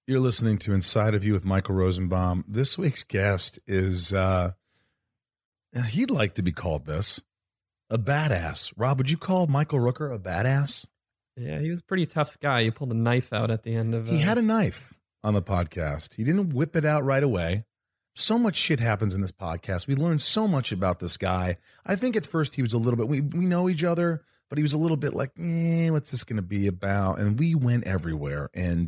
You're listening to Inside of You with Michael Rosenbaum. This week's guest is, he'd like to be called this, a badass. Rob, would you call Michael Rooker a badass? Yeah, he was a pretty tough guy. He pulled a knife out at the end of... He had a knife on the podcast. He didn't whip it out right away. So much shit happens in this podcast. We learned so much about this guy. I think at first he was a little bit, we know each other, but he was a little bit like, what's this going to be about? And we went everywhere. And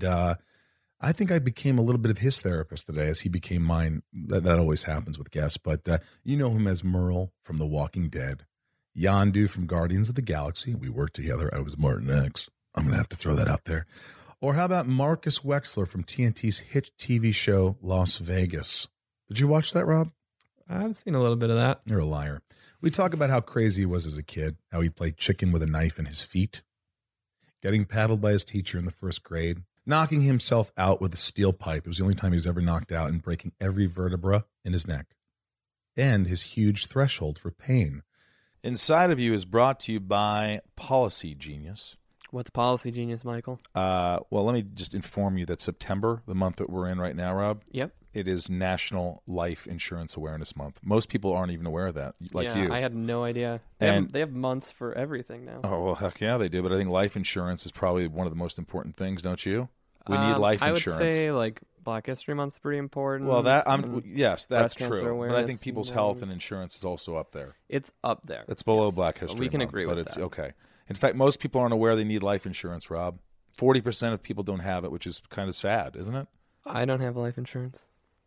I think I became a little bit of his therapist today as he became mine. That always happens with guests. But you know him as Merle from The Walking Dead, Yondu from Guardians of the Galaxy. We worked together. I was Martin X. I'm going to have to throw that out there. Or how about Marcus Wexler from TNT's hit TV show Las Vegas? Did you watch that, Rob? I've seen a little bit of that. You're a liar. We talk about how crazy he was as a kid, how he played chicken with a knife in his feet, getting paddled by his teacher in the first grade, knocking himself out with a steel pipe. It was the only time he was ever knocked out, and breaking every vertebra in his neck, and his huge threshold for pain. Inside of You is brought to you by Policy Genius. What's Policy Genius, Michael? Well, let me just inform you that September, the month that we're in right now, Rob. Yep. It is National Life Insurance Awareness Month. Most people aren't even aware of that, like you. I had no idea. They have months for everything now. Oh, well, heck yeah, they do. But I think life insurance is probably one of the most important things, don't you? We need life insurance. I would say like Black History Month's pretty important. Well, yes, that's true. But I think people's health and insurance is also up there. It's up there. It's below Black History Month. We can agree with that. But it's okay. In fact, most people aren't aware they need life insurance, Rob. 40% of people don't have it, which is kind of sad, isn't it? I don't have life insurance.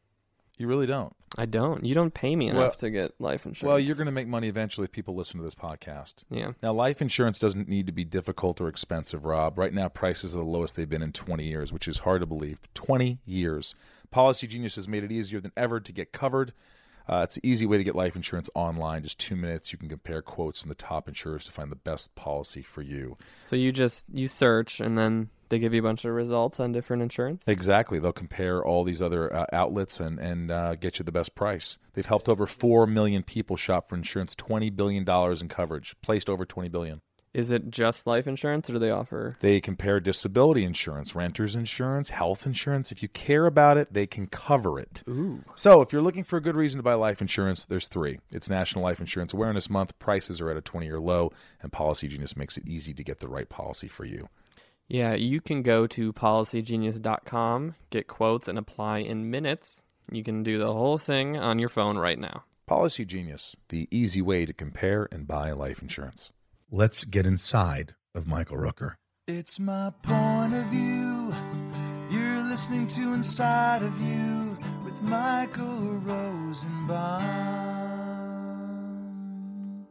You really don't? I don't. You don't pay me enough to get life insurance. Well, you're going to make money eventually if people listen to this podcast. Yeah. Now, life insurance doesn't need to be difficult or expensive, Rob. Right now, prices are the lowest they've been in 20 years, which is hard to believe. 20 years. Policy Genius has made it easier than ever to get covered. It's an easy way to get life insurance online. Just 2 minutes. You can compare quotes from the top insurers to find the best policy for you. So you search, and then they give you a bunch of results on different insurance? Exactly. They'll compare all these other outlets and get you the best price. They've helped over 4 million people shop for insurance, $20 billion in coverage, placed over $20 billion. Is it just life insurance, or do they offer? They compare disability insurance, renter's insurance, health insurance. If you care about it, they can cover it. Ooh. So if you're looking for a good reason to buy life insurance, there's 3. It's National Life Insurance Awareness Month. Prices are at a 20-year low, and Policy Genius makes it easy to get the right policy for you. Yeah, you can go to policygenius.com, get quotes, and apply in minutes. You can do the whole thing on your phone right now. Policy Genius, the easy way to compare and buy life insurance. Let's get inside of Michael Rooker. It's my point of view. You're listening to Inside of You with Michael Rosenbaum.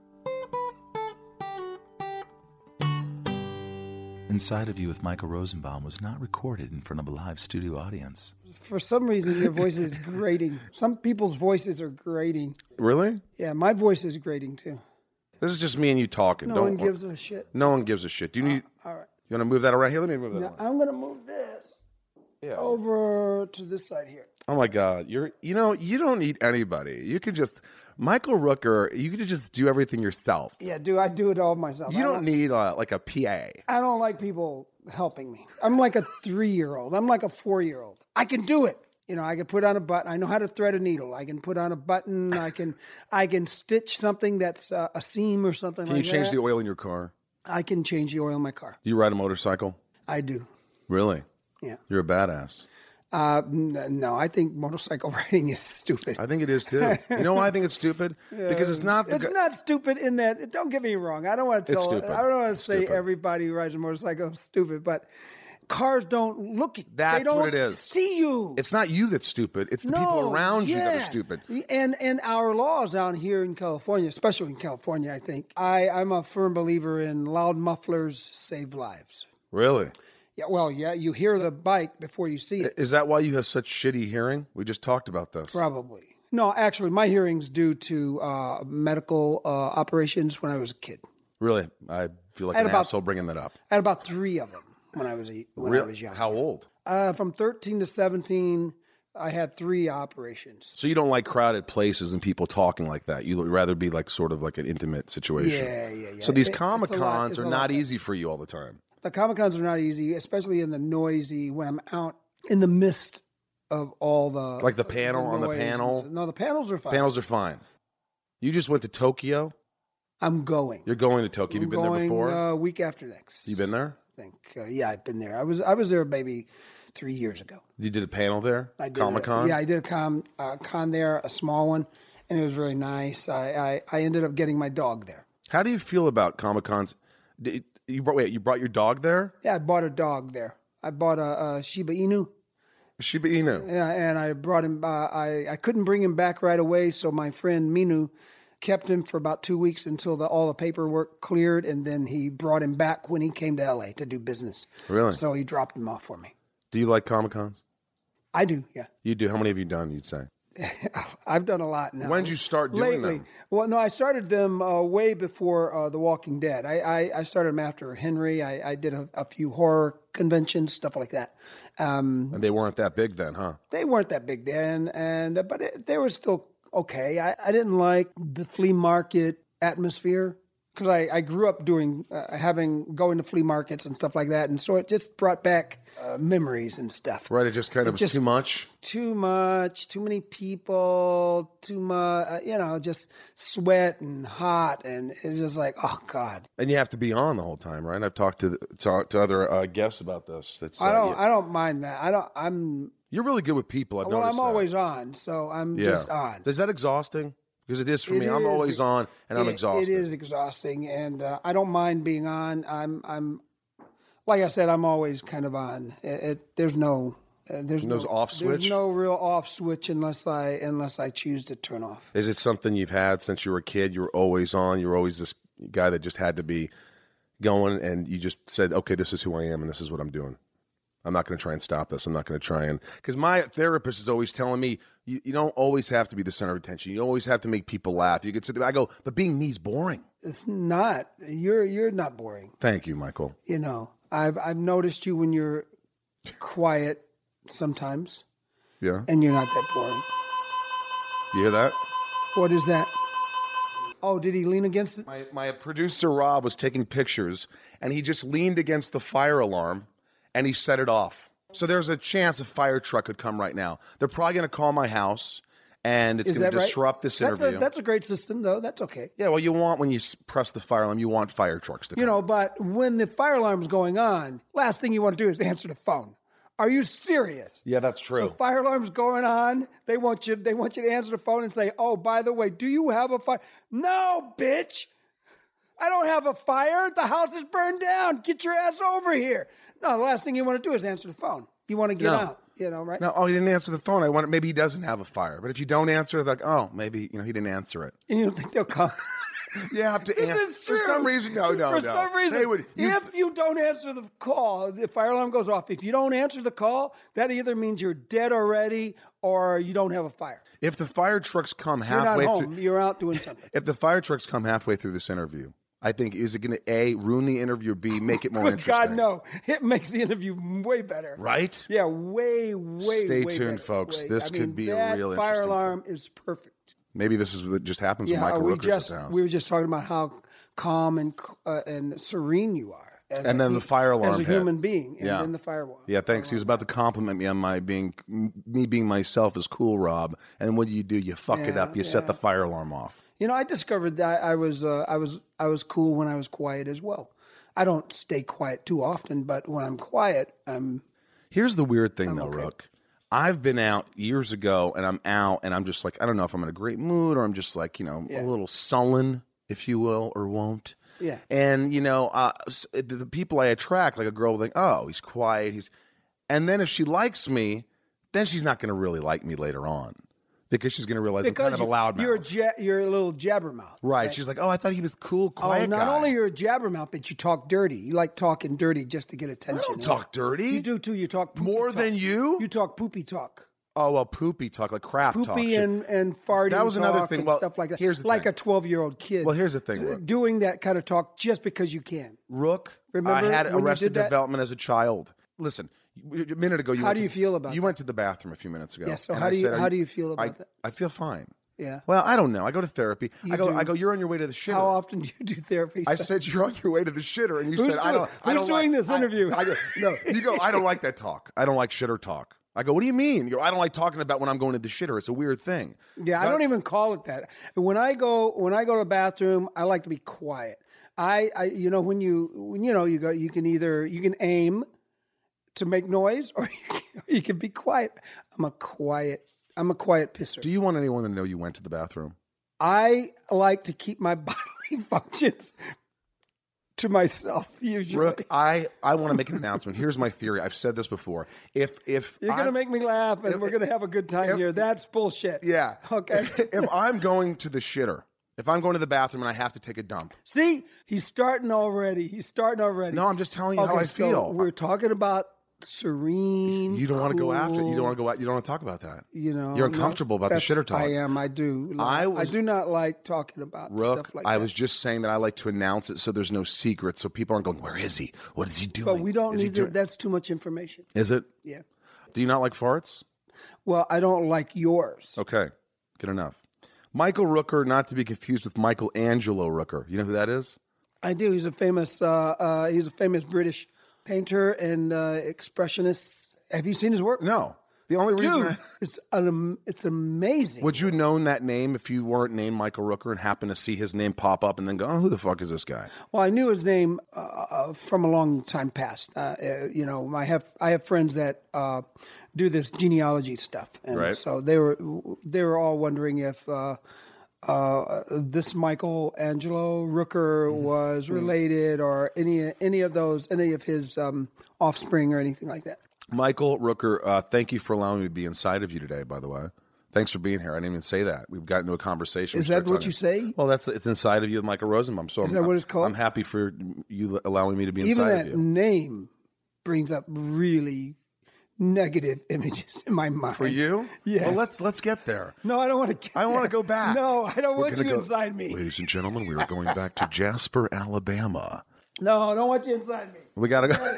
Inside of You with Michael Rosenbaum was not recorded in front of a live studio audience. For some reason, your voice is grating. Some people's voices are grating. Really? Yeah, my voice is grating too. This is just me and you talking. No one gives a shit. No one gives a shit. Do you need? All right. You want to move that around here? Let me move that. Now, I'm going to move this over to this side here. Oh my God! You don't need anybody. You could just Michael Rooker. You could just do everything yourself. Yeah, I do it all myself. You don't need like a PA. I don't like people helping me. I'm like a 3-year-old. I'm like a 4-year-old. I can do it. I can put on a button. I know how to thread a needle. I can put on a button. I can stitch something that's a seam or something like that. Can you change the oil in your car? I can change the oil in my car. Do you ride a motorcycle? I do. Really? Yeah. You're a badass. No, I think motorcycle riding is stupid. I think it is too. You know why I think it's stupid? Because it's not. It's not stupid in that. Don't get me wrong. I don't want to tell. I don't want to say everybody who rides a motorcycle is stupid, but cars don't look. That's what it is. See you. It's not you that's stupid. It's the people around you that are stupid. And our laws down here in California, especially in California, I think I'm a firm believer in loud mufflers save lives. Really? Yeah. Well, yeah. You hear the bike before you see it. Is that why you have such shitty hearing? We just talked about this. Probably. No, actually, my hearing's due to medical operations when I was a kid. Really? I feel like an asshole bringing that up. I had about 3 of them when I was young. How old? From 13 to 17, I had 3 operations. So you don't like crowded places and people talking like that. You'd rather be like sort of like an intimate situation. Yeah. So these Comic-Cons are not easy for you all the time. The Comic-Cons are not easy, especially in the noisy, when I'm out in the midst of all the Like the panel on the noise and panel? stuff. No, the panels are fine. Panels are fine. You just went to Tokyo? I'm going. You're going to Tokyo. Have you been there before? A week after next. You been there? I think. Yeah, I've been there. I was there maybe 3 years ago. You did a panel there? I did Comic-Con? Yeah, I did a con there, a small one, and it was really nice. I ended up getting my dog there. How do you feel about Comic-Cons? You brought your dog there? Yeah, I bought a dog there. I bought a Shiba Inu. Shiba Inu. Yeah, and I brought him. I couldn't bring him back right away, so my friend Minu kept him for about 2 weeks until all the paperwork cleared, and then he brought him back when he came to LA to do business. Really? So he dropped him off for me. Do you like Comic-Cons? I do, yeah. You do. How many have you done, you'd say? I've done a lot now. When did you start doing Lately. them? Well, no, I started them way before The Walking Dead. I started them after Henry. I did a few horror conventions, stuff like that. And they weren't that big then, huh? They weren't that big then, but they were still okay. I didn't like the flea market atmosphere because I grew up going to flea markets and stuff like that, and so it just brought back memories and stuff. Right, it just kind of was too much? Too much, too many people, too much, just sweat and hot, and it's just like, oh, God. And you have to be on the whole time, right? I've talked to other guests about this. It's, I don't mind that. You're really good with people, I've Well, noticed I'm that. always on, so I'm just on. Is that exhausting? Because it is for me. I'm is. always on, and I'm exhausted. It is exhausting, and I don't mind being on. I'm like I said, I'm always kind of on. There's no off switch? There's no real off switch unless I choose to turn off. Is it something you've had since you were a kid? You were always on? You were always this guy that just had to be going, and you just said, okay, this is who I am, and this is what I'm doing. I'm not going to try and stop this. I'm not going to try and... Because my therapist is always telling me, you don't always have to be the center of attention. You always have to make people laugh. You could sit there. I go, but being me's boring. It's not. You're not boring. Thank you, Michael. I've noticed you when you're quiet sometimes. Yeah? And you're not that boring. You hear that? What is that? Oh, did he lean against it? My producer, Rob, was taking pictures, and he just leaned against the fire alarm, and he set it off. So there's a chance a fire truck could come right now. They're probably going to call my house, and it's going to disrupt this interview. That's a great system, though. That's okay. Yeah, well, you want, when you press the fire alarm, you want fire trucks to come. But when the fire alarm's going on, last thing you want to do is answer the phone. Are you serious? Yeah, that's true. The fire alarm's going on. They want you to answer the phone and say, "Oh, by the way, do you have a fire?" No, bitch. I don't have a fire. The house is burned down. Get your ass over here. No, the last thing you want to do is answer the phone. You want to get out, right? No, he didn't answer the phone. Maybe he doesn't have a fire. But if you don't answer, it's like, oh, maybe he didn't answer it. And you don't think they'll come? You have to answer. This is true. For some reason, no. For some reason, if you don't answer the call, the fire alarm goes off. If you don't answer the call, that either means you're dead already or you don't have a fire. If the fire trucks come You're halfway not home. through, You're out doing something. If the fire trucks come halfway through this interview, I think, is it going to A, ruin the interview, or B, make it more Good interesting? God, no. It makes the interview way better. Right? Yeah, way Stay way tuned, better. folks. This could be a real That fire interesting alarm is perfect. Maybe this is what just happens when Michael Rooker's house. We were just talking about how calm and serene you are. And then the fire alarm as a hit. human being, and then the fire alarm. Yeah, thanks. He was about to compliment me on me being myself as cool, Rob. And what do? You fuck it up. You set the fire alarm off. I discovered that I was cool when I was quiet as well. I don't stay quiet too often, but when I'm quiet, Here's the weird thing, though, Rook. I've been out years ago, and I'm out, and I'm just like, I don't know if I'm in a great mood, or I'm just like, a little sullen, if you will, or won't. Yeah. And, the people I attract, like a girl will think, oh, he's quiet. And then if she likes me, then she's not going to really like me later on. Because she's going to realize I'm kind of a loudmouth. You're a little jabbermouth. Right. She's like, oh, I thought he was cool, quiet not guy. only you're a jabbermouth, but you talk dirty. You like talking dirty just to get attention. I don't talk dirty. You do, too. You talk poopy more talk. than you? You talk poopy talk. Oh, well, poopy talk, like crap talk. Poopy and farting that was another talk thing. and Well, stuff like that. here's the like thing. a 12-year-old kid. Well, here's the thing, Rook. Doing that kind of talk just because you can. Rook, Remember I had when you Arrested did that? Development as a child. Listen, a minute ago, How do you feel about You that? went to the bathroom a few minutes ago. Yeah, so and how I do you said, how do you feel about that? I feel fine. Yeah. Well, I don't know. I go to therapy. I go. do. You're on your way to the shitter. How often do you do therapy? I said you're on your way to the shitter, and you said I don't. Who's doing this interview? I go, no, you go. I don't like that talk. I don't like shitter talk. I go, what do you mean? You go, I don't like talking about when I'm going to the shitter. It's a weird thing. Yeah, I don't even call it that. When I go to the bathroom, I like to be quiet. When you go, you can aim to make noise, or you can be quiet. I'm a quiet pisser. Do you want anyone to know you went to the bathroom? I like to keep my bodily functions to myself usually. Brooke, I want to make an announcement. Here's my theory. I've said this before. If you're going to make me laugh and we're going to have a good time here, that's bullshit. Yeah. Okay. If I'm going to the shitter, if I'm going to the bathroom and I have to take a dump. See, he's starting already. No, I'm just telling you how I feel. We're talking about serene. You don't want to go after. You cool. don't want to go out. You don't want to talk about that. You're uncomfortable about the shitter talk. I am. I do. I do not like talking about stuff like that. I was just saying that I like to announce it so there's no secret, so people aren't going, where is he? What is he doing? But we don't need to. That's too much information. Is it? Yeah. Do you not like farts? Well, I don't like yours. Okay. Good enough. Michael Rooker, not to be confused with Michelangelo Rooker. You know who that is? I do. He's a famous British painter and expressionist. Have you seen his work? No. The only reason it's amazing. Would you have known that name if you weren't named Michael Rooker and happened to see his name pop up and then go, oh, who the fuck is this guy? Well, I knew his name from a long time past. I have friends that do this genealogy stuff, and right. So they were all wondering if this Michelangelo Rooker was related, or any of his offspring or anything like that. Michael Rooker, thank you for allowing me to be inside of you today, by the way. Thanks for being here. I didn't even say that. We've gotten into a conversation. Is that what you say? Well, it's inside of you with Michael Rosenbaum. So is that what it's called? I'm happy for you allowing me to be inside of you. Even that name brings up really negative images in my mind. For you? Yes. Well, let's get there. No, I don't want to. I want to go back. No, I don't want you inside me. Ladies and gentlemen, we are going back to Jasper, Alabama. No, I don't want you inside me. We got to go.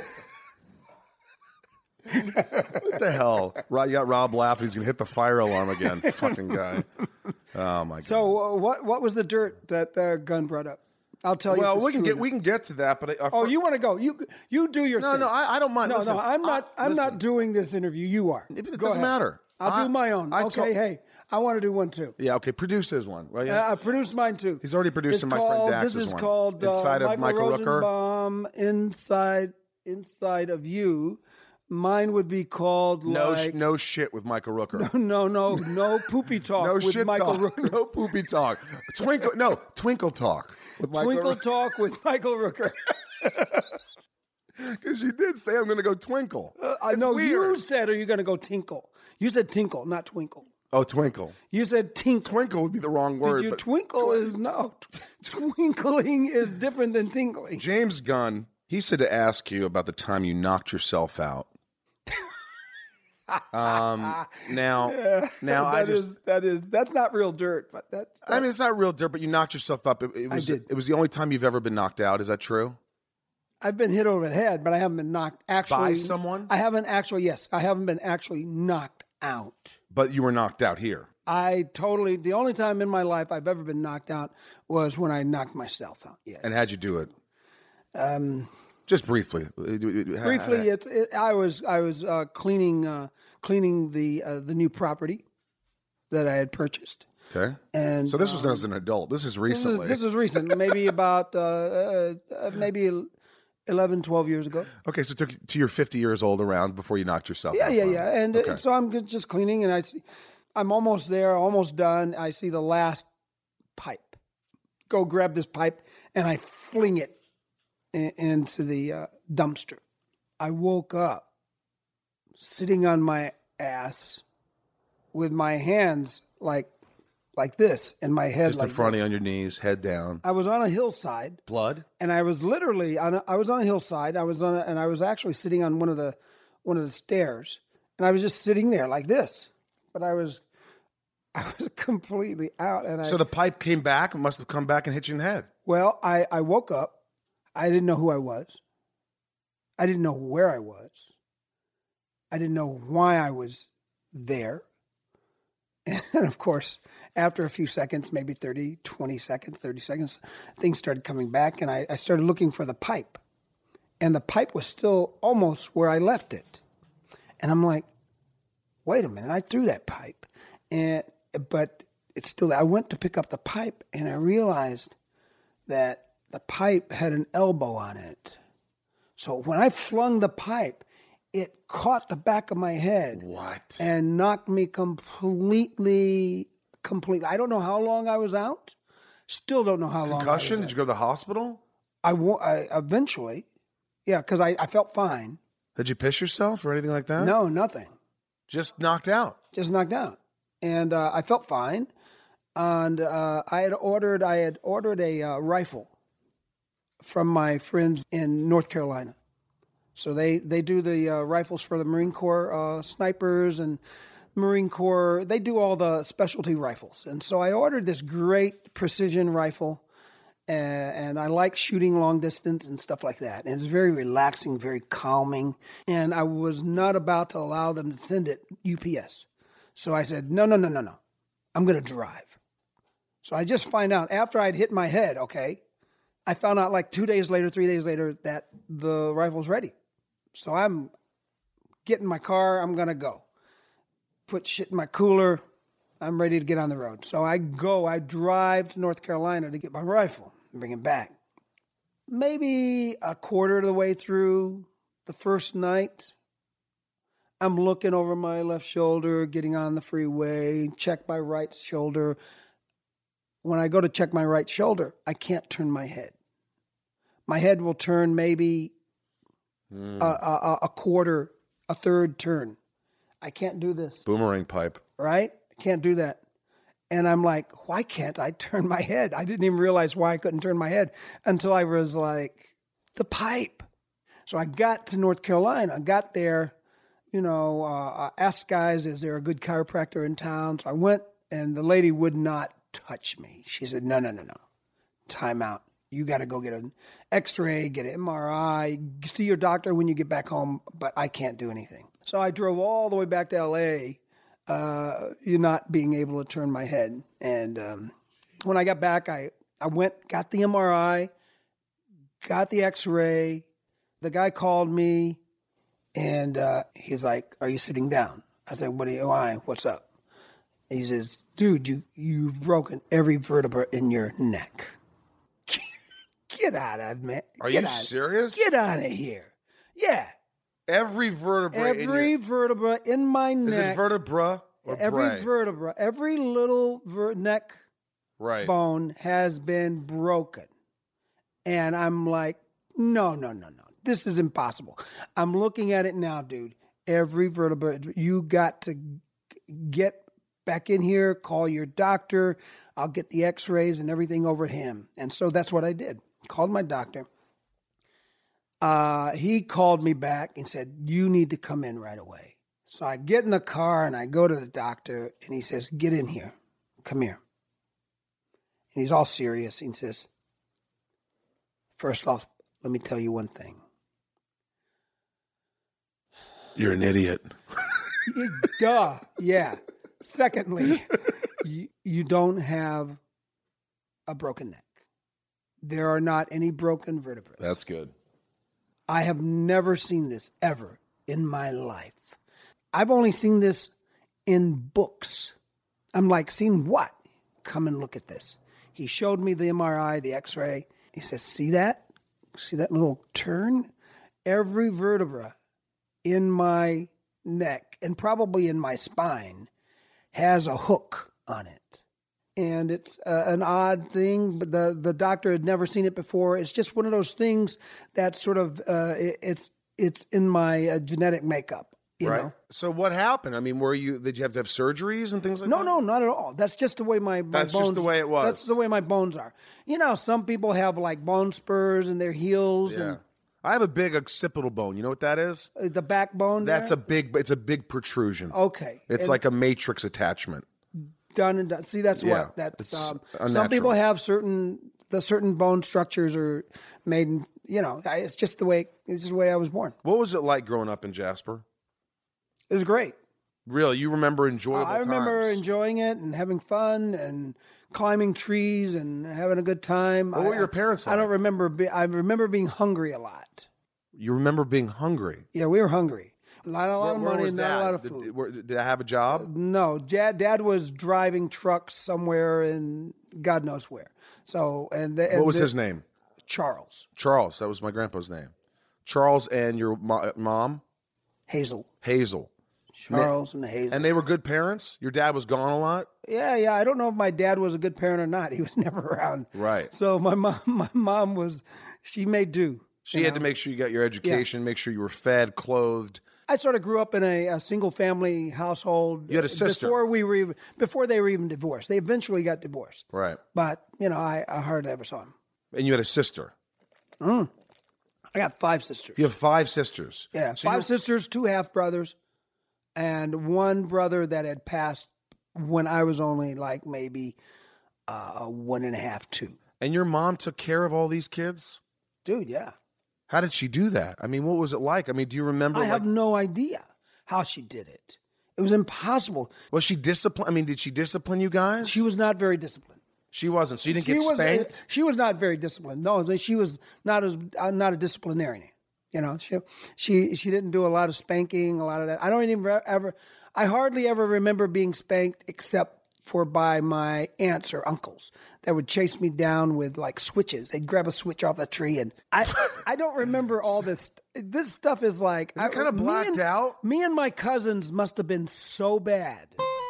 What the hell? You got Rob laughing. He's going to hit the fire alarm again. Fucking guy. Oh, my God. So what was the dirt that gun brought up? I'll tell you. Well, we can get to that, but you want to go? You do your thing. No, I don't mind. No, listen, I'm not doing this interview. You are. It doesn't matter. I'll do my own. Hey, I want to do one too. Yeah, okay. Produce his one. Right? I produced mine too. He's already producing my friend Dax's one. This is called Inside of Michael Rosenbaum, Rooker. Inside of You. Mine would be called no shit with Michael Rooker. No poopy talk no with shit Michael talk. Rooker. No poopy talk. Twinkle talk with Twinkle talk with Michael Rooker. Because you did say I'm going to go twinkle. I know you said, are you going to go tinkle? You said tinkle, not twinkle. Oh, twinkle. You said tinkle. Twinkle would be the wrong word. Twinkle is no. Twinkling is different than tinkling. James Gunn, he said to ask you about the time you knocked yourself out. That's not real dirt, but that's. I mean, it's not real dirt, but you knocked yourself up. It was the only time you've ever been knocked out. Is that true? I've been hit over the head, but I haven't been knocked by someone. I haven't been actually knocked out. But you were knocked out here. The only time in my life I've ever been knocked out was when I knocked myself out. Yes. And how'd you do it? Just briefly. Briefly, I was cleaning the new property that I had purchased. Okay. And so this was as an adult. This is recently. This is recent. Maybe about 11, 12 years ago. Okay, so it took to your 50 years old around before you knocked yourself out. Yeah. And so I'm just cleaning, and I'm almost there, almost done. I see the last pipe. Go grab this pipe, and I fling it into the dumpster. I woke up sitting on my ass with my hands like this, and my head just like in front this. of you on your knees, head down. I was on a hillside. Blood? And I was literally I was on a hillside. I was actually sitting on one of the stairs, and I was just sitting there like this. But I was completely out. And so the pipe came back. It must have come back and hit you in the head. Well, I woke up. I didn't know who I was. I didn't know where I was. I didn't know why I was there. And of course, after a few seconds, maybe 30 seconds, things started coming back, and I started looking for the pipe. And the pipe was still almost where I left it. And I'm like, wait a minute, I threw that pipe. But it's still, I went to pick up the pipe and I realized that the pipe had an elbow on it. So when I flung the pipe, it caught the back of my head. What? And knocked me completely. I don't know how long I was out. Still don't know how long. Concussion? I was Did you go to the hospital? I eventually, yeah, because I felt fine. Did you piss yourself or anything like that? No, nothing. Just knocked out. Just knocked out, and I felt fine. And I had ordered a rifle from my friends in North Carolina. So they do the rifles for the Marine Corps snipers and Marine Corps. They do all the specialty rifles. And so I ordered this great precision rifle, and I like shooting long distance and stuff like that. And it's very relaxing, very calming. And I was not about to allow them to send it UPS. So I said, no. I'm going to drive. So I just find out after I'd hit my head, okay, I found out like 3 days later, that the rifle's ready. So I'm getting my car. I'm going to go. Put shit in my cooler. I'm ready to get on the road. So I drive to North Carolina to get my rifle and bring it back. Maybe a quarter of the way through the first night, I'm looking over my left shoulder, getting on the freeway, check my right shoulder. When I go to check my right shoulder, I can't turn my head. My head will turn maybe a quarter, a third turn. I can't do this. Boomerang pipe. Right? I can't do that. And I'm like, why can't I turn my head? I didn't even realize why I couldn't turn my head until I was like, the pipe. So I got to North Carolina. I got there, asked guys, is there a good chiropractor in town? So I went, and the lady would not touch me. She said, no. Time out. You got to go get an x-ray, get an MRI, see your doctor when you get back home, but I can't do anything. So I drove all the way back to L.A., not being able to turn my head. And when I got back, I went, got the MRI, got the x-ray. The guy called me, and he's like, are you sitting down? I said, why? What's up? He says, dude, you've broken every vertebra in your neck. Get out of me. Are you serious? Get out of here. Yeah. Every vertebra vertebra in my neck. Is it vertebra or every vertebra, every little neck bone has been broken. And I'm like, no. This is impossible. I'm looking at it now, dude. Every vertebra. You got to get back in here, call your doctor. I'll get the x-rays and everything over to him. And so that's what I did. Called my doctor. He called me back and said, you need to come in right away. So I get in the car and I go to the doctor, and he says, get in here. Come here. And he's all serious. He says, first off, let me tell you one thing. You're an idiot. Duh. Yeah. Secondly, you don't have a broken neck. There are not any broken vertebrae. That's good. I have never seen this ever in my life. I've only seen this in books. I'm like, seen what? Come and look at this. He showed me the MRI, the x-ray. He says, see that? See that little turn? Every vertebra in my neck and probably in my spine has a hook on it. And it's an odd thing, but the doctor had never seen it before. It's just one of those things that sort of, it's in my genetic makeup, you know? So what happened? I mean, did you have to have surgeries and things like that? No, not at all. That's just the way my bones. That's just the way it was. That's the way my bones are. Some people have like bone spurs in their heels. Yeah. And I have a big occipital bone. You know what that is? the backbone. It's a big protrusion. Okay. It's like a matrix attachment. Done and done. See, that's Yeah, what that's. Some unnatural. people have certain bone structures are made. It's just the way I was born. What was it like growing up in Jasper? It was great. Really, you remember enjoyable I remember times? enjoying it and having fun and climbing trees and having a good time. What were your parents like? I don't remember. I remember being hungry a lot. You remember being hungry? Yeah, we were hungry. A lot of Where money was and not Dad? a lot of food. Did I have a job? No, Dad was driving trucks somewhere in God knows where. So, What was his name? Charles. Charles. That was my grandpa's name. Charles and your mom? Hazel. Hazel. Charles and Hazel. And they were good parents? Your dad was gone a lot? Yeah. I don't know if my dad was a good parent or not. He was never around. Right. So my mom was, she made do. She had to make sure you got your education, make sure you were fed, clothed. I sort of grew up in a single family household. You had a sister. Before they were even divorced. They eventually got divorced. Right. But, I hardly ever saw them. And you had a sister. I got 5 sisters. You have 5 sisters. Yeah, So 5 sisters, 2 half brothers, and 1 brother that had passed when I was only like maybe 1.5, 2. And your mom took care of all these kids? Dude, yeah. How did she do that? I mean, what was it like? I mean, do you remember? I have no idea how she did it. It was impossible. Was she disciplined? I mean, did she discipline you guys? She was not very disciplined. She wasn't. So you didn't get spanked? She was not very disciplined. No, she was not a disciplinarian. She didn't do a lot of spanking, a lot of that. I hardly ever remember being spanked except for by my aunts or uncles that would chase me down with like switches. They'd grab a switch off the tree, and I don't remember all this. This stuff is like I kind of blacked out. Me and my cousins must have been so bad.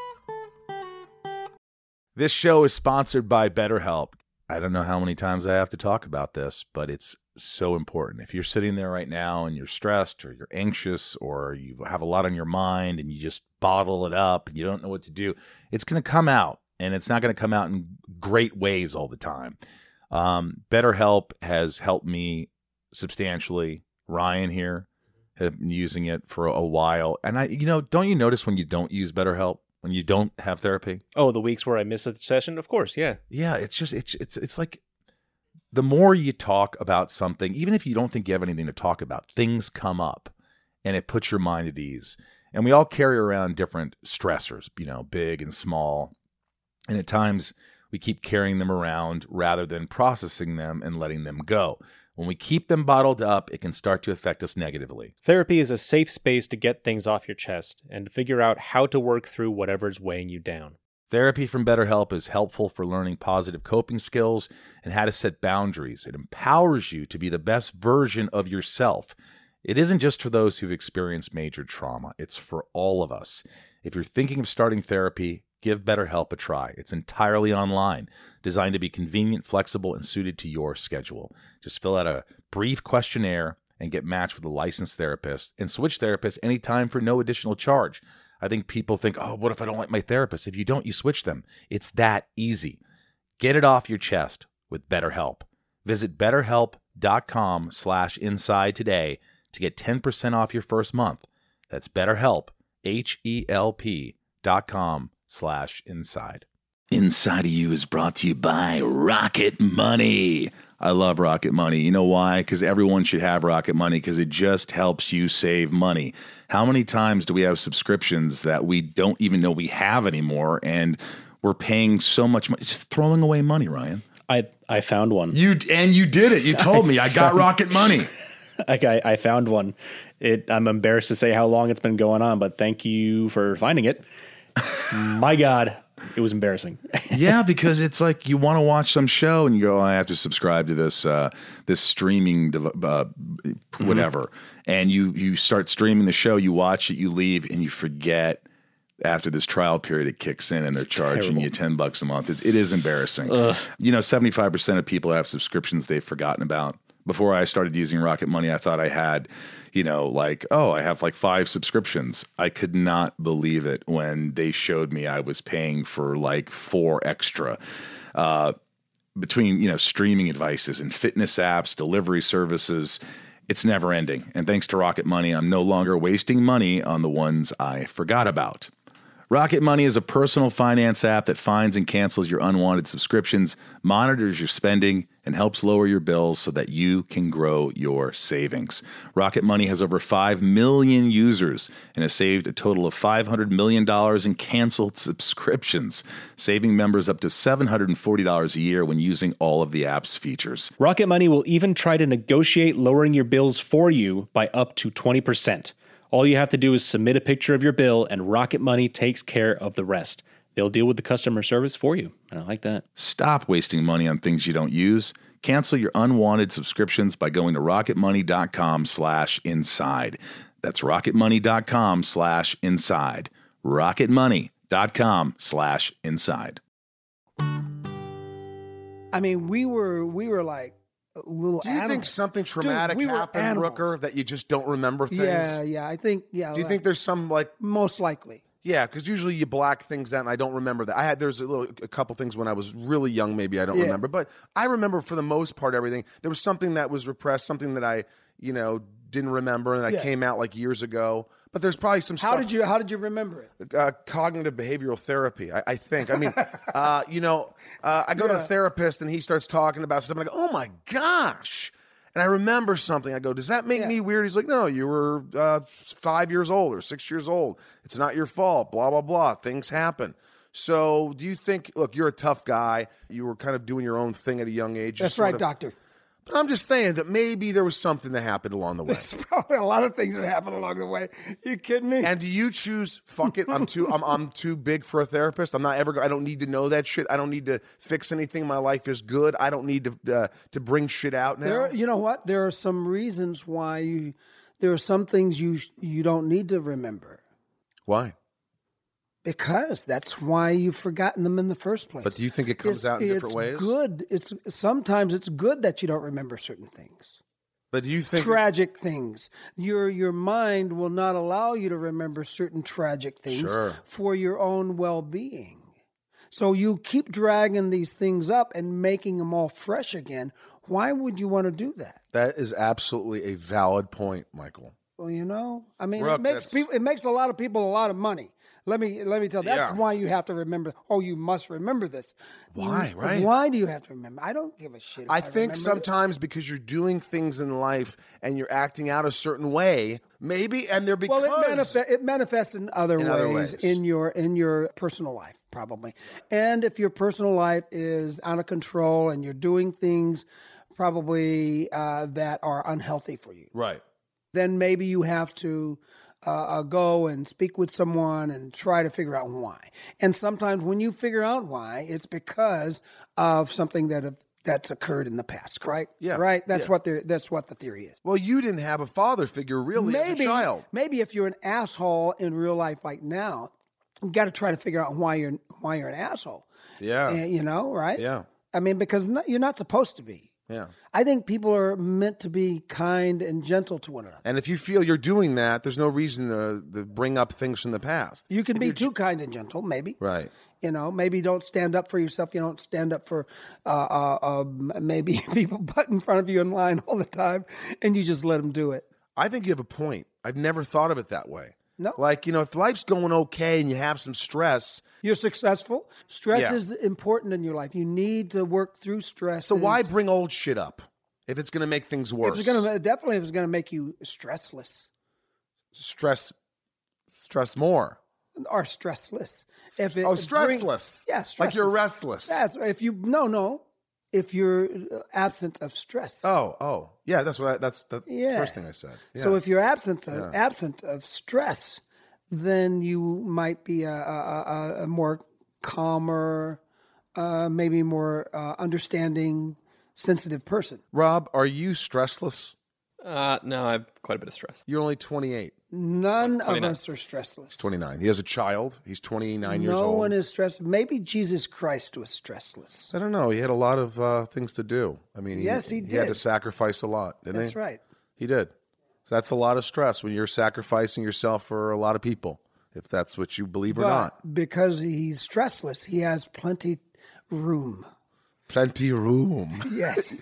This show is sponsored by BetterHelp. I don't know how many times I have to talk about this, but it's so important. If you're sitting there right now and you're stressed or you're anxious or you have a lot on your mind and you just bottle it up and you don't know what to do, it's going to come out, and it's not going to come out in great ways all the time. BetterHelp has helped me substantially. Ryan here has been using it for a while. And don't you notice when you don't use BetterHelp, when you don't have therapy? Oh, the weeks where I miss a session? Of course, yeah. Yeah, it's like the more you talk about something, even if you don't think you have anything to talk about, things come up and it puts your mind at ease. And we all carry around different stressors, big and small. And at times we keep carrying them around rather than processing them and letting them go. When we keep them bottled up, it can start to affect us negatively. Therapy is a safe space to get things off your chest and to figure out how to work through whatever's weighing you down. Therapy from BetterHelp is helpful for learning positive coping skills and how to set boundaries. It empowers you to be the best version of yourself. It isn't just for those who've experienced major trauma. It's for all of us. If you're thinking of starting therapy, give BetterHelp a try. It's entirely online, designed to be convenient, flexible, and suited to your schedule. Just fill out a brief questionnaire and get matched with a licensed therapist, and switch therapists anytime for no additional charge. I think people think, oh, what if I don't like my therapist? If you don't, you switch them. It's that easy. Get it off your chest with BetterHelp. Visit BetterHelp.com/inside today to get 10% off your first month. That's BetterHelp, HELP.com/inside. Inside of You is brought to you by Rocket Money. I love Rocket Money. You know why? Because everyone should have Rocket Money, because it just helps you save money. How many times do we have subscriptions that we don't even know we have anymore, and we're paying so much money, just throwing away money, Ryan? I found one. You did it. You told me. I got Rocket Money. I found one. I'm embarrassed to say how long it's been going on, but thank you for finding it. My God, it was embarrassing. Yeah, because it's like you want to watch some show and you go, I have to subscribe to this streaming whatever. And you start streaming the show, you watch it, you leave, and you forget after this trial period it kicks in and they're charging you $10 a month. It is embarrassing. 75% of people have subscriptions they've forgotten about. Before I started using Rocket Money, I thought I had, I have like 5 subscriptions. I could not believe it when they showed me I was paying for like 4 extra. Between, streaming devices and fitness apps, delivery services, it's never ending. And thanks to Rocket Money, I'm no longer wasting money on the ones I forgot about. Rocket Money is a personal finance app that finds and cancels your unwanted subscriptions, monitors your spending, and helps lower your bills so that you can grow your savings. Rocket Money has over 5 million users and has saved a total of $500 million in canceled subscriptions, saving members up to $740 a year when using all of the app's features. Rocket Money will even try to negotiate lowering your bills for you by up to 20%. All you have to do is submit a picture of your bill, and Rocket Money takes care of the rest. They'll deal with the customer service for you. And I like that. Stop wasting money on things you don't use. Cancel your unwanted subscriptions by going to rocketmoney.com/inside. That's rocketmoney.com/inside. rocketmoney.com/inside. I mean, we were like little Do you animals. think something traumatic we were happened, animals. Rooker, that you just don't remember things? Yeah, I think, yeah. Do you think there's some like most likely? Yeah, because usually you black things out, and I don't remember that. There's a couple things when I was really young, maybe I don't remember, but I remember for the most part everything. There was something that was repressed, something that I, didn't remember, and I came out like years ago. But there's probably some How stuff. did you remember it? Cognitive behavioral therapy, I think. I mean, I go to a therapist, and he starts talking about something. I go, oh my gosh. And I remember something. I go, does that make me weird? He's like, no, you were 5 years old or 6 years old. It's not your fault, blah, blah, blah. Things happen. So do you think, look, you're a tough guy. You were kind of doing your own thing at a young age. That's right, doctor. But I'm just saying that maybe there was something that happened along the way. There's probably a lot of things that happened along the way. You kidding me? And do you choose, fuck it, I'm too big for a therapist. I don't need to know that shit. I don't need to fix anything. My life is good. I don't need to bring shit out now. You know what? There are some reasons why there are some things you don't need to remember. Why? Because that's why you've forgotten them in the first place. But do you think it comes out in different ways? Good. Sometimes it's good that you don't remember certain things. But do you think tragic things? Your mind will not allow you to remember certain tragic things for your own well-being. So you keep dragging these things up and making them all fresh again. Why would you want to do that? That is absolutely a valid point, Michael. Well, I mean, Brooke, it makes a lot of people a lot of money. Let me tell you, that's why you have to remember. Oh, you must remember this. Why, right? Why do you have to remember? I don't give a shit. I think sometimes because you're doing things in life and you're acting out a certain way, maybe, and they're because it manifests in other ways in your personal life, probably. And if your personal life is out of control and you're doing things probably that are unhealthy for you, right? Then maybe you have to go and speak with someone and try to figure out why. And sometimes when you figure out why, it's because of something that's occurred in the past, right? Yeah. Right? That's what the theory is. Well, you didn't have a father figure really as a child. Maybe if you're an asshole in real life like now, you got to try to figure out why you're an asshole. Yeah. Right? Yeah. I mean, because you're not supposed to be. Yeah. I think people are meant to be kind and gentle to one another. And if you feel you're doing that, there's no reason to bring up things from the past. You can be too kind and gentle, maybe. Right. Maybe don't stand up for yourself. You don't stand up for maybe people butt in front of you in line all the time, and you just let them do it. I think you have a point. I've never thought of it that way. No. Like, if life's going okay and you have some stress. You're successful. Stress is important in your life. You need to work through stress. So why bring old shit up if it's going to make things worse? If it's going to make you stressless. Stress more. Or stressless. Stressless. Stressless. Like you're restless. That's if you're absent of stress. Oh. Yeah, that's the first thing I said. Yeah. So if you're absent of stress, then you might be a more calmer, maybe more understanding, sensitive person. Rob, are you stressless? No, I have quite a bit of stress. You're only 28. None of us are stressless. He's 29. He has a child. He's 29 years old. No one is stressed. Maybe Jesus Christ was stressless. I don't know. He had a lot of things to do. I mean, yes, he did. He had to sacrifice a lot, didn't he? That's right. He did. So that's a lot of stress when you're sacrificing yourself for a lot of people, if that's what you believe or not. Because he's stressless, he has plenty room. Plenty room. Yes.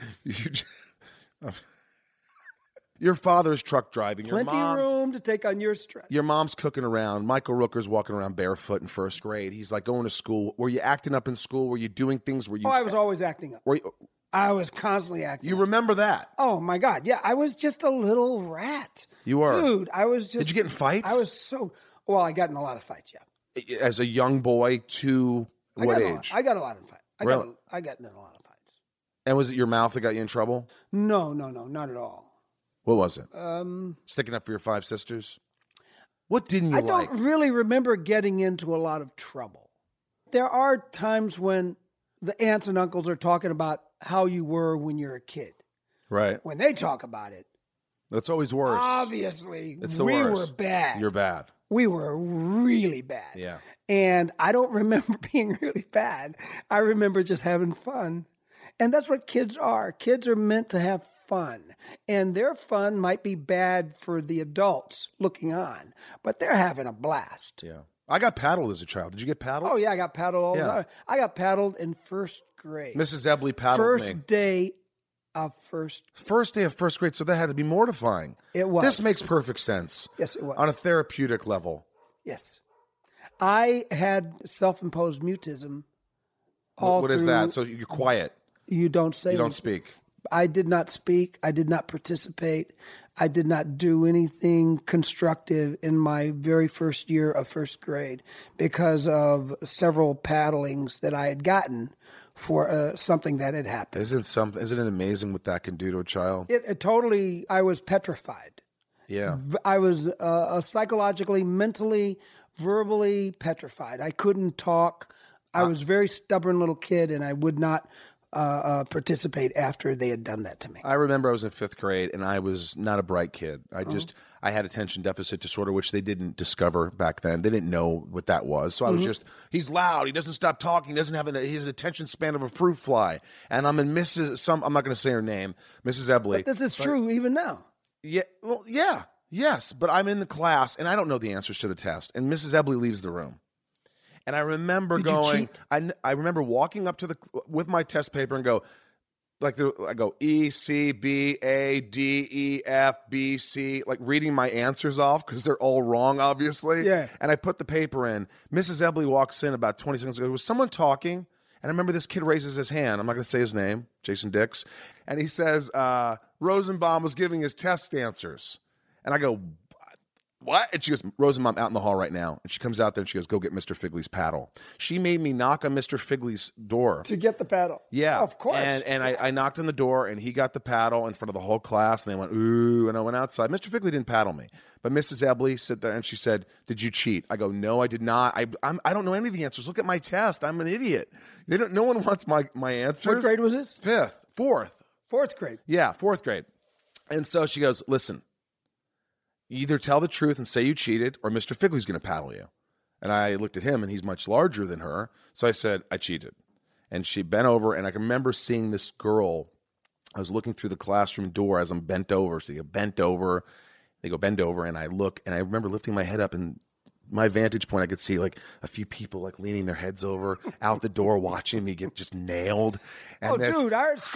Your father's truck driving. Plenty room to take on your stress. Your mom's cooking around. Michael Rooker's walking around barefoot in first grade. He's like going to school. Were you acting up in school? Were you doing things? I was always acting up. I was constantly acting up. You remember that? Oh, my God. Yeah, I was just a little rat. You were? Dude, I was just... Did you get in fights? I was Well, I got in a lot of fights, yeah. As a young boy to what age? I got a lot of fights. I got in a lot of fights. And was it your mouth that got you in trouble? No, not at all. What was it? Sticking up for your 5 sisters? What didn't you I like? don't really remember getting into a lot of trouble. There are times when the aunts and uncles are talking about how you were when you're a kid. Right. When they talk about it, That's always worse. obviously It's the we worst. were bad. You're bad. We were really bad. Yeah. And I don't remember being really bad. I remember just having fun. And that's what kids are. Kids are meant to have fun. And their fun might be bad for the adults looking on, but they're having a blast. Yeah. I got paddled as a child. Did you get paddled? Oh, yeah, I got paddled all Yeah. the time. I got paddled in first grade. Mrs. Ebley paddled First me. day of first. First day of first grade, so that had to be mortifying. It was. This makes perfect sense. Yes, it was. On a therapeutic level. Yes. I had self-imposed mutism. What is through- that? So you're quiet. You don't say You don't anything. speak. I did not speak. I did not participate. I did not do anything constructive in my very first year of first grade because of several paddlings that I had gotten for something that had happened. Isn't it amazing what that can do to a child? It totally, I was petrified. Yeah. I was psychologically, mentally, verbally petrified. I couldn't talk. I was a very stubborn little kid, and I would not participate after they had done that to me. I remember I was in fifth grade and I was not a bright kid. I had attention deficit disorder, which they didn't discover back then. They didn't know what that was. So I was just, he's loud. He doesn't stop talking. He doesn't have he has an attention span of a fruit fly. And I'm in I'm not going to say her name, Mrs. Ebley. This is true even now. Yeah. Well, yeah. Yes. But I'm in the class and I don't know the answers to the test. And Mrs. Ebley leaves the room. And I remember Did you going, cheat? I remember walking up to with my test paper and go, I go E, C, B, A, D, E, F, B, C, like reading my answers off because they're all wrong, obviously. Yeah. And I put the paper in. Mrs. Ebley walks in about 20 seconds ago. Was someone talking? And I remember this kid raises his hand. I'm not going to say his name, Jason Dix. And he says, Rosenbaum was giving his test answers. And I go, what? And she goes, Rosenbaum out in the hall right now. And she comes out there and she goes, go get Mr. Figley's paddle. She made me knock on Mr. Figley's door. To get the paddle. Yeah. Of course. And I knocked on the door and he got the paddle in front of the whole class and they went, ooh, and I went outside. Mr. Figley didn't paddle me. But Mrs. Ebley sat there and she said, did you cheat? I go, no, I did not. I don't know any of the answers. Look at my test. I'm an idiot. No one wants my answers. What grade was this? Fourth. Fourth grade. Yeah, fourth grade. And so she goes, listen, you either tell the truth and say you cheated or Mr. Figley's going to paddle you. And I looked at him and he's much larger than her. So I said, I cheated. And she bent over and I can remember seeing this girl. I was looking through the classroom door as I'm bent over. So you bent over, they go bend over and I look and I remember lifting my head up and my vantage point, I could see like a few people like leaning their heads over out the door watching me get just nailed. And Dude,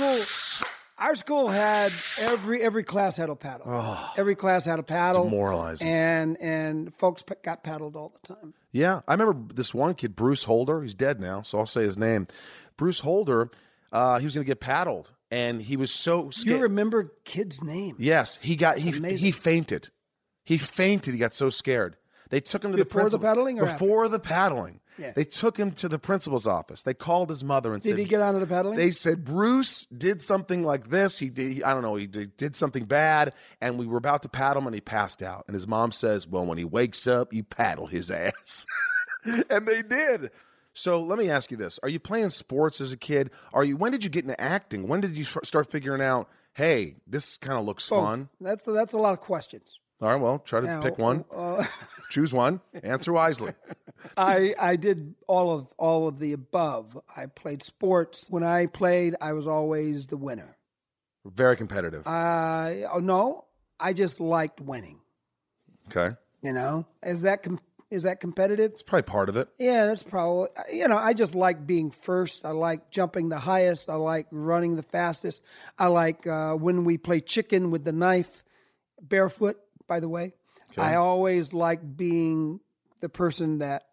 our school had every class had a paddle. Every class had a paddle. Demoralizing. And folks got paddled all the time. Yeah, I remember this one kid, Bruce Holder. He's dead now, so I'll say his name. Bruce Holder, he was going to get paddled, and he was so scared. You remember kids' names? Yes, he fainted. He fainted. He got so scared. They took him to Before the paddling or before the paddling. Yeah. They took him to the principal's office. They called his mother and said, Did he get onto the paddling? They said Bruce did something like this. He did something bad, and we were about to paddle him, and he passed out. And his mom says, well, when he wakes up, you paddle his ass. And they did. So let me ask you this. Are you playing sports as a kid? When did you get into acting? When did you start figuring out, hey, this kind of looks fun? That's a lot of questions. All right, well, try to pick one. Choose one. Answer wisely. I did all of the above. I played sports. When I played, I was always the winner. Very competitive. No, I just liked winning. Okay. Is that competitive? It's probably part of it. Yeah, that's probably, I just like being first. I like jumping the highest. I like running the fastest. I like when we play chicken with the knife, barefoot, by the way. Okay. I always like being the person that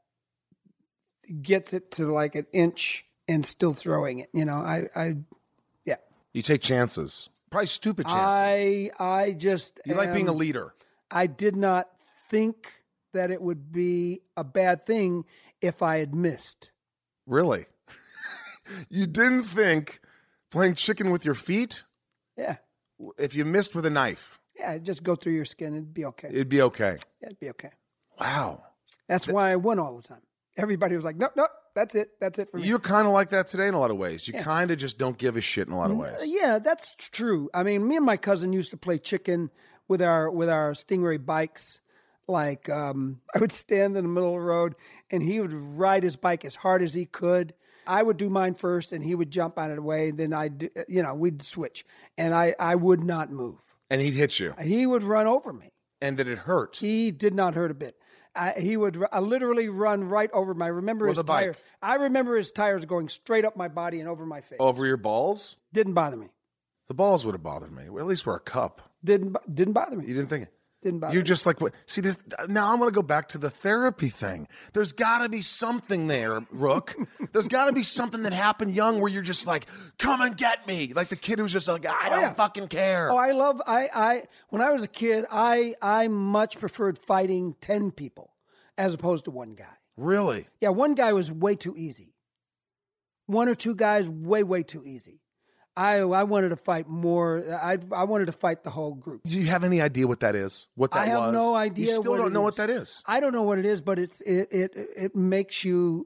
gets it to like an inch and still throwing it. Yeah. You take chances. Probably stupid chances. I just You like being a leader. I did not think that it would be a bad thing if I had missed. Really? You didn't think playing chicken with your feet? Yeah. If you missed with a knife? Yeah, just go through your skin. It'd be okay. It'd be okay. Yeah, it'd be okay. Wow. That's why I won all the time. Everybody was like, no, that's it for me. You're kind of like that today in a lot of ways. You kind of just don't give a shit in a lot of ways. Yeah, that's true. I mean, me and my cousin used to play chicken with our Stingray bikes. Like I would stand in the middle of the road, and he would ride his bike as hard as he could. I would do mine first, and he would jump out of the way. Then we'd switch, and I would not move. And he'd hit you. He would run over me. And did it hurt? He did not hurt a bit. He would literally run right over my. Remember With his a bike. tire. I remember his tires going straight up my body and over my face. Over your balls? Didn't bother me. The balls would have bothered me. Well, at least we're a cup. Didn't bother me. You didn't think it? Didn't bother You're me. just like, what? See, this. Now I'm going to go back to the therapy thing. There's got to be something there, Rook. There's got to be something that happened young where you're just like, come and get me. Like the kid who's just like, I don't fucking care. Oh, I when I was a kid, I much preferred fighting 10 people as opposed to one guy. Really? Yeah, one guy was way too easy. One or two guys, way too easy. I wanted to fight more. I wanted to fight the whole group. Do you have any idea what that is? What that I have was? no idea. You still what don't it know is. what that is. I don't know what it is, but it makes you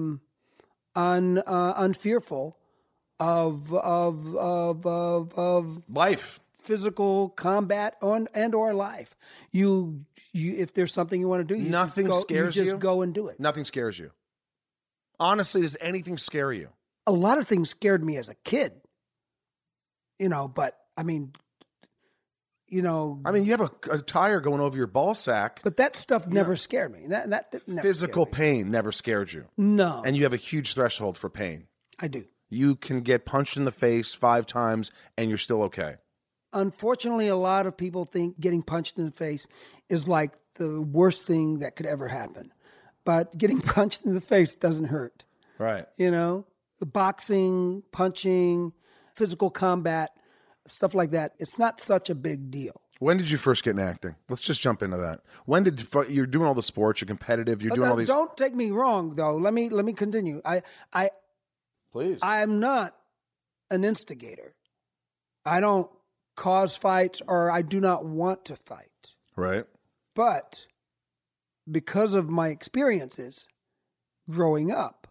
unfearful of Life. physical combat and or life. You if there's something you want to do, you Nothing just go, scares you. Just you? go and do it. Nothing scares you. Honestly, does anything scare you? A lot of things scared me as a kid. But I mean, you have a tire going over your ball sack. But that stuff never scared me. That never Physical scared me. pain never scared you. No, And you have a huge threshold for pain. I do. You can get punched in the face 5 times and you're still okay. Unfortunately, a lot of people think getting punched in the face is like the worst thing that could ever happen. But getting punched in the face doesn't hurt. Right. Boxing, punching, physical combat, stuff like that. It's not such a big deal. When did you first get in acting? Let's just jump into that. When did you're doing all the sports? You're competitive. You're doing all these. Don't take me wrong, though. Let me continue. Please. I'm not an instigator. I don't cause fights, or I do not want to fight. Right. But because of my experiences growing up,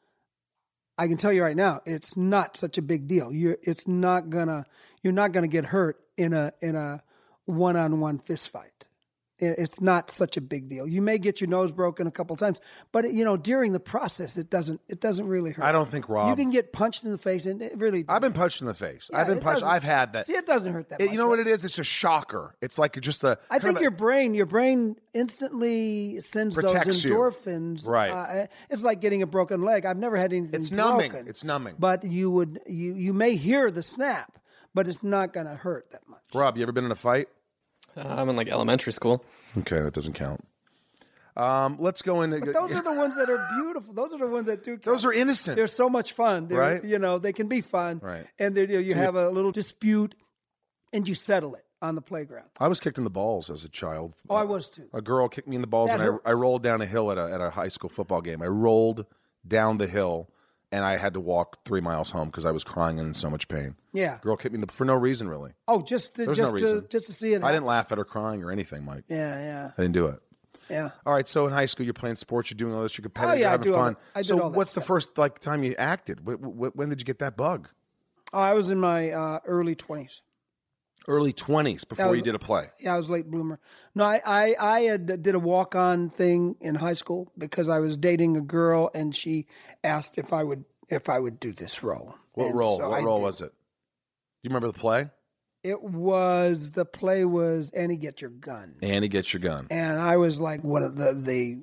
I can tell you right now, it's not such a big deal. You're not gonna get hurt in a one-on-one fist fight. It's not such a big deal. You may get your nose broken a couple times, but during the process, it doesn't really hurt. I don't think, Rob. You can get punched in the face, and it really. I've been punched in the face. Yeah, I've been it punched. doesn't- I've had that. See, it doesn't hurt that much. You know what right? it is? It's a shocker. It's like just the. I think kind of your brain instantly sends those Protects you. endorphins. Right. It's like getting a broken leg. I've never had anything. It's numbing. broken. It's numbing. But you may hear the snap, but it's not going to hurt that much. Rob, you ever been in a fight? I'm in like elementary school. Okay, that doesn't count. Let's go into. But those are the ones that are beautiful. Those are the ones that do count. Those are innocent. They're so much fun. They're, Right. They can be fun. Right. And you have a little dispute, and you settle it on the playground. I was kicked in the balls as a child. Oh, I was too. A girl kicked me in the balls, That and hurts. I rolled down a hill at a high school football game. I rolled down the hill, and I had to walk 3 miles home because I was crying and in so much pain. Yeah. Girl kicked me for no reason, really. Oh, just to see it. I didn't laugh at her crying or anything, Mike. Yeah. I didn't do it. Yeah. All right, so in high school, you're playing sports, you're doing all this, you're competitive, Oh, yeah, you're I having do all fun. that. I did so all that what's the stuff. first time you acted? When did you get that bug? Oh, I was in my early 20s. Early 20s, before you did a play. Yeah, I was a late bloomer. No, I had did a walk-on thing in high school because I was dating a girl, and she asked if I would do this role. What And role? so What I role did. was it? Do you remember the play? The play was Annie, Get Your Gun. Annie, Get Your Gun. And I was like one of the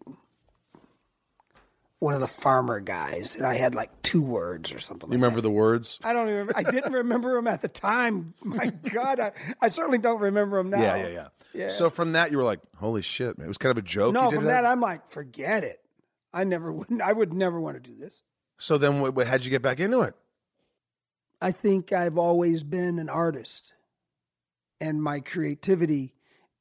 farmer guys, and I had like 2 words or something. You remember the words? I don't remember. I didn't remember them at the time. My God, I certainly don't remember them now. Yeah. So from that, you were like, "Holy shit, man!" It was kind of a joke. No, you did from that I'm like, forget it. I would never want to do this. So then, how'd you get back into it? I think I've always been an artist, and my creativity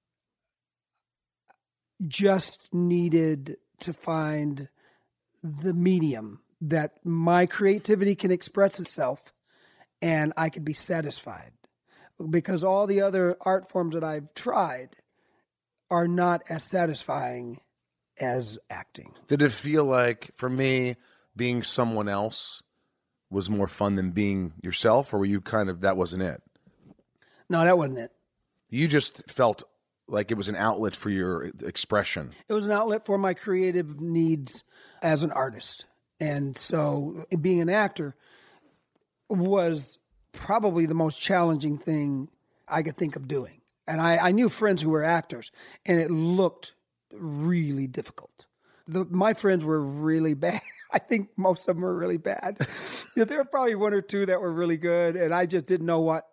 just needed to find the medium that my creativity can express itself and I could be satisfied. Because all the other art forms that I've tried are not as satisfying as acting. Did it feel like, for me, being someone else was more fun than being yourself, or were you kind of, that wasn't it? No, that wasn't it. You just felt like it was an outlet for your expression. It was an outlet for my creative needs as an artist. And so being an actor was probably the most challenging thing I could think of doing. And I knew friends who were actors, and it looked really difficult. My friends were really bad. I think most of them were really bad. There were probably one or two that were really good, and I just didn't know what,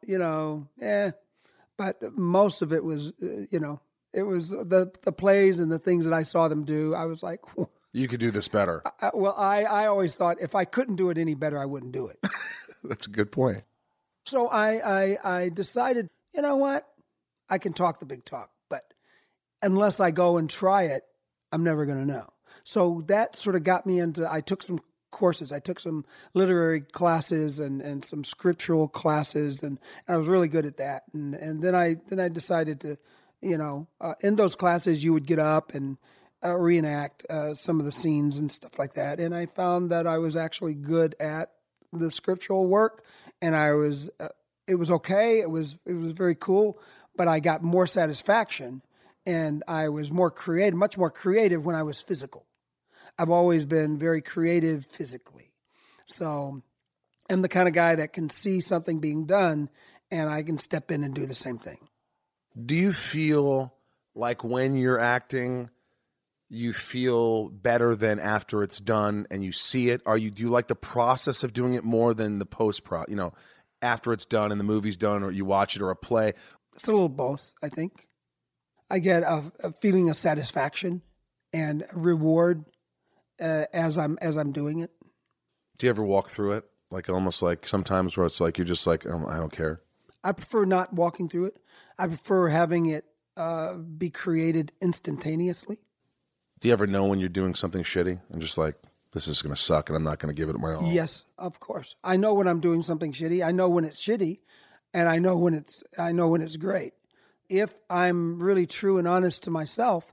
But most of it was, it was the plays and the things that I saw them do. I was like, You could do this better. I always thought if I couldn't do it any better, I wouldn't do it. That's a good point. So I decided, you know what? I can talk the big talk, but unless I go and try it, I'm never going to know. So that sort of got me into, I took some courses. I took some literary classes and some scriptural classes, and I was really good at that. And then I decided to, in those classes you would get up and reenact some of the scenes and stuff like that. And I found that I was actually good at the scriptural work, and it was okay. It was very cool, but I got more satisfaction, and I was much more creative when I was physical. I've always been very creative physically. So I'm the kind of guy that can see something being done, and I can step in and do the same thing. Do you feel like when you're acting, you feel better than after it's done and you see it? Do you like the process of doing it more than the after it's done and the movie's done, or you watch it, or a play? It's a little both, I think. I get a feeling of satisfaction and reward as I'm doing it. Do you ever walk through it? Like almost like sometimes where it's like you're just like, I don't care. I prefer not walking through it. I prefer having it be created instantaneously. Do you ever know when you're doing something shitty and just like, this is going to suck and I'm not going to give it my all? Yes, of course. I know when I'm doing something shitty. I know when it's shitty, and I know when it's great. If I'm really true and honest to myself,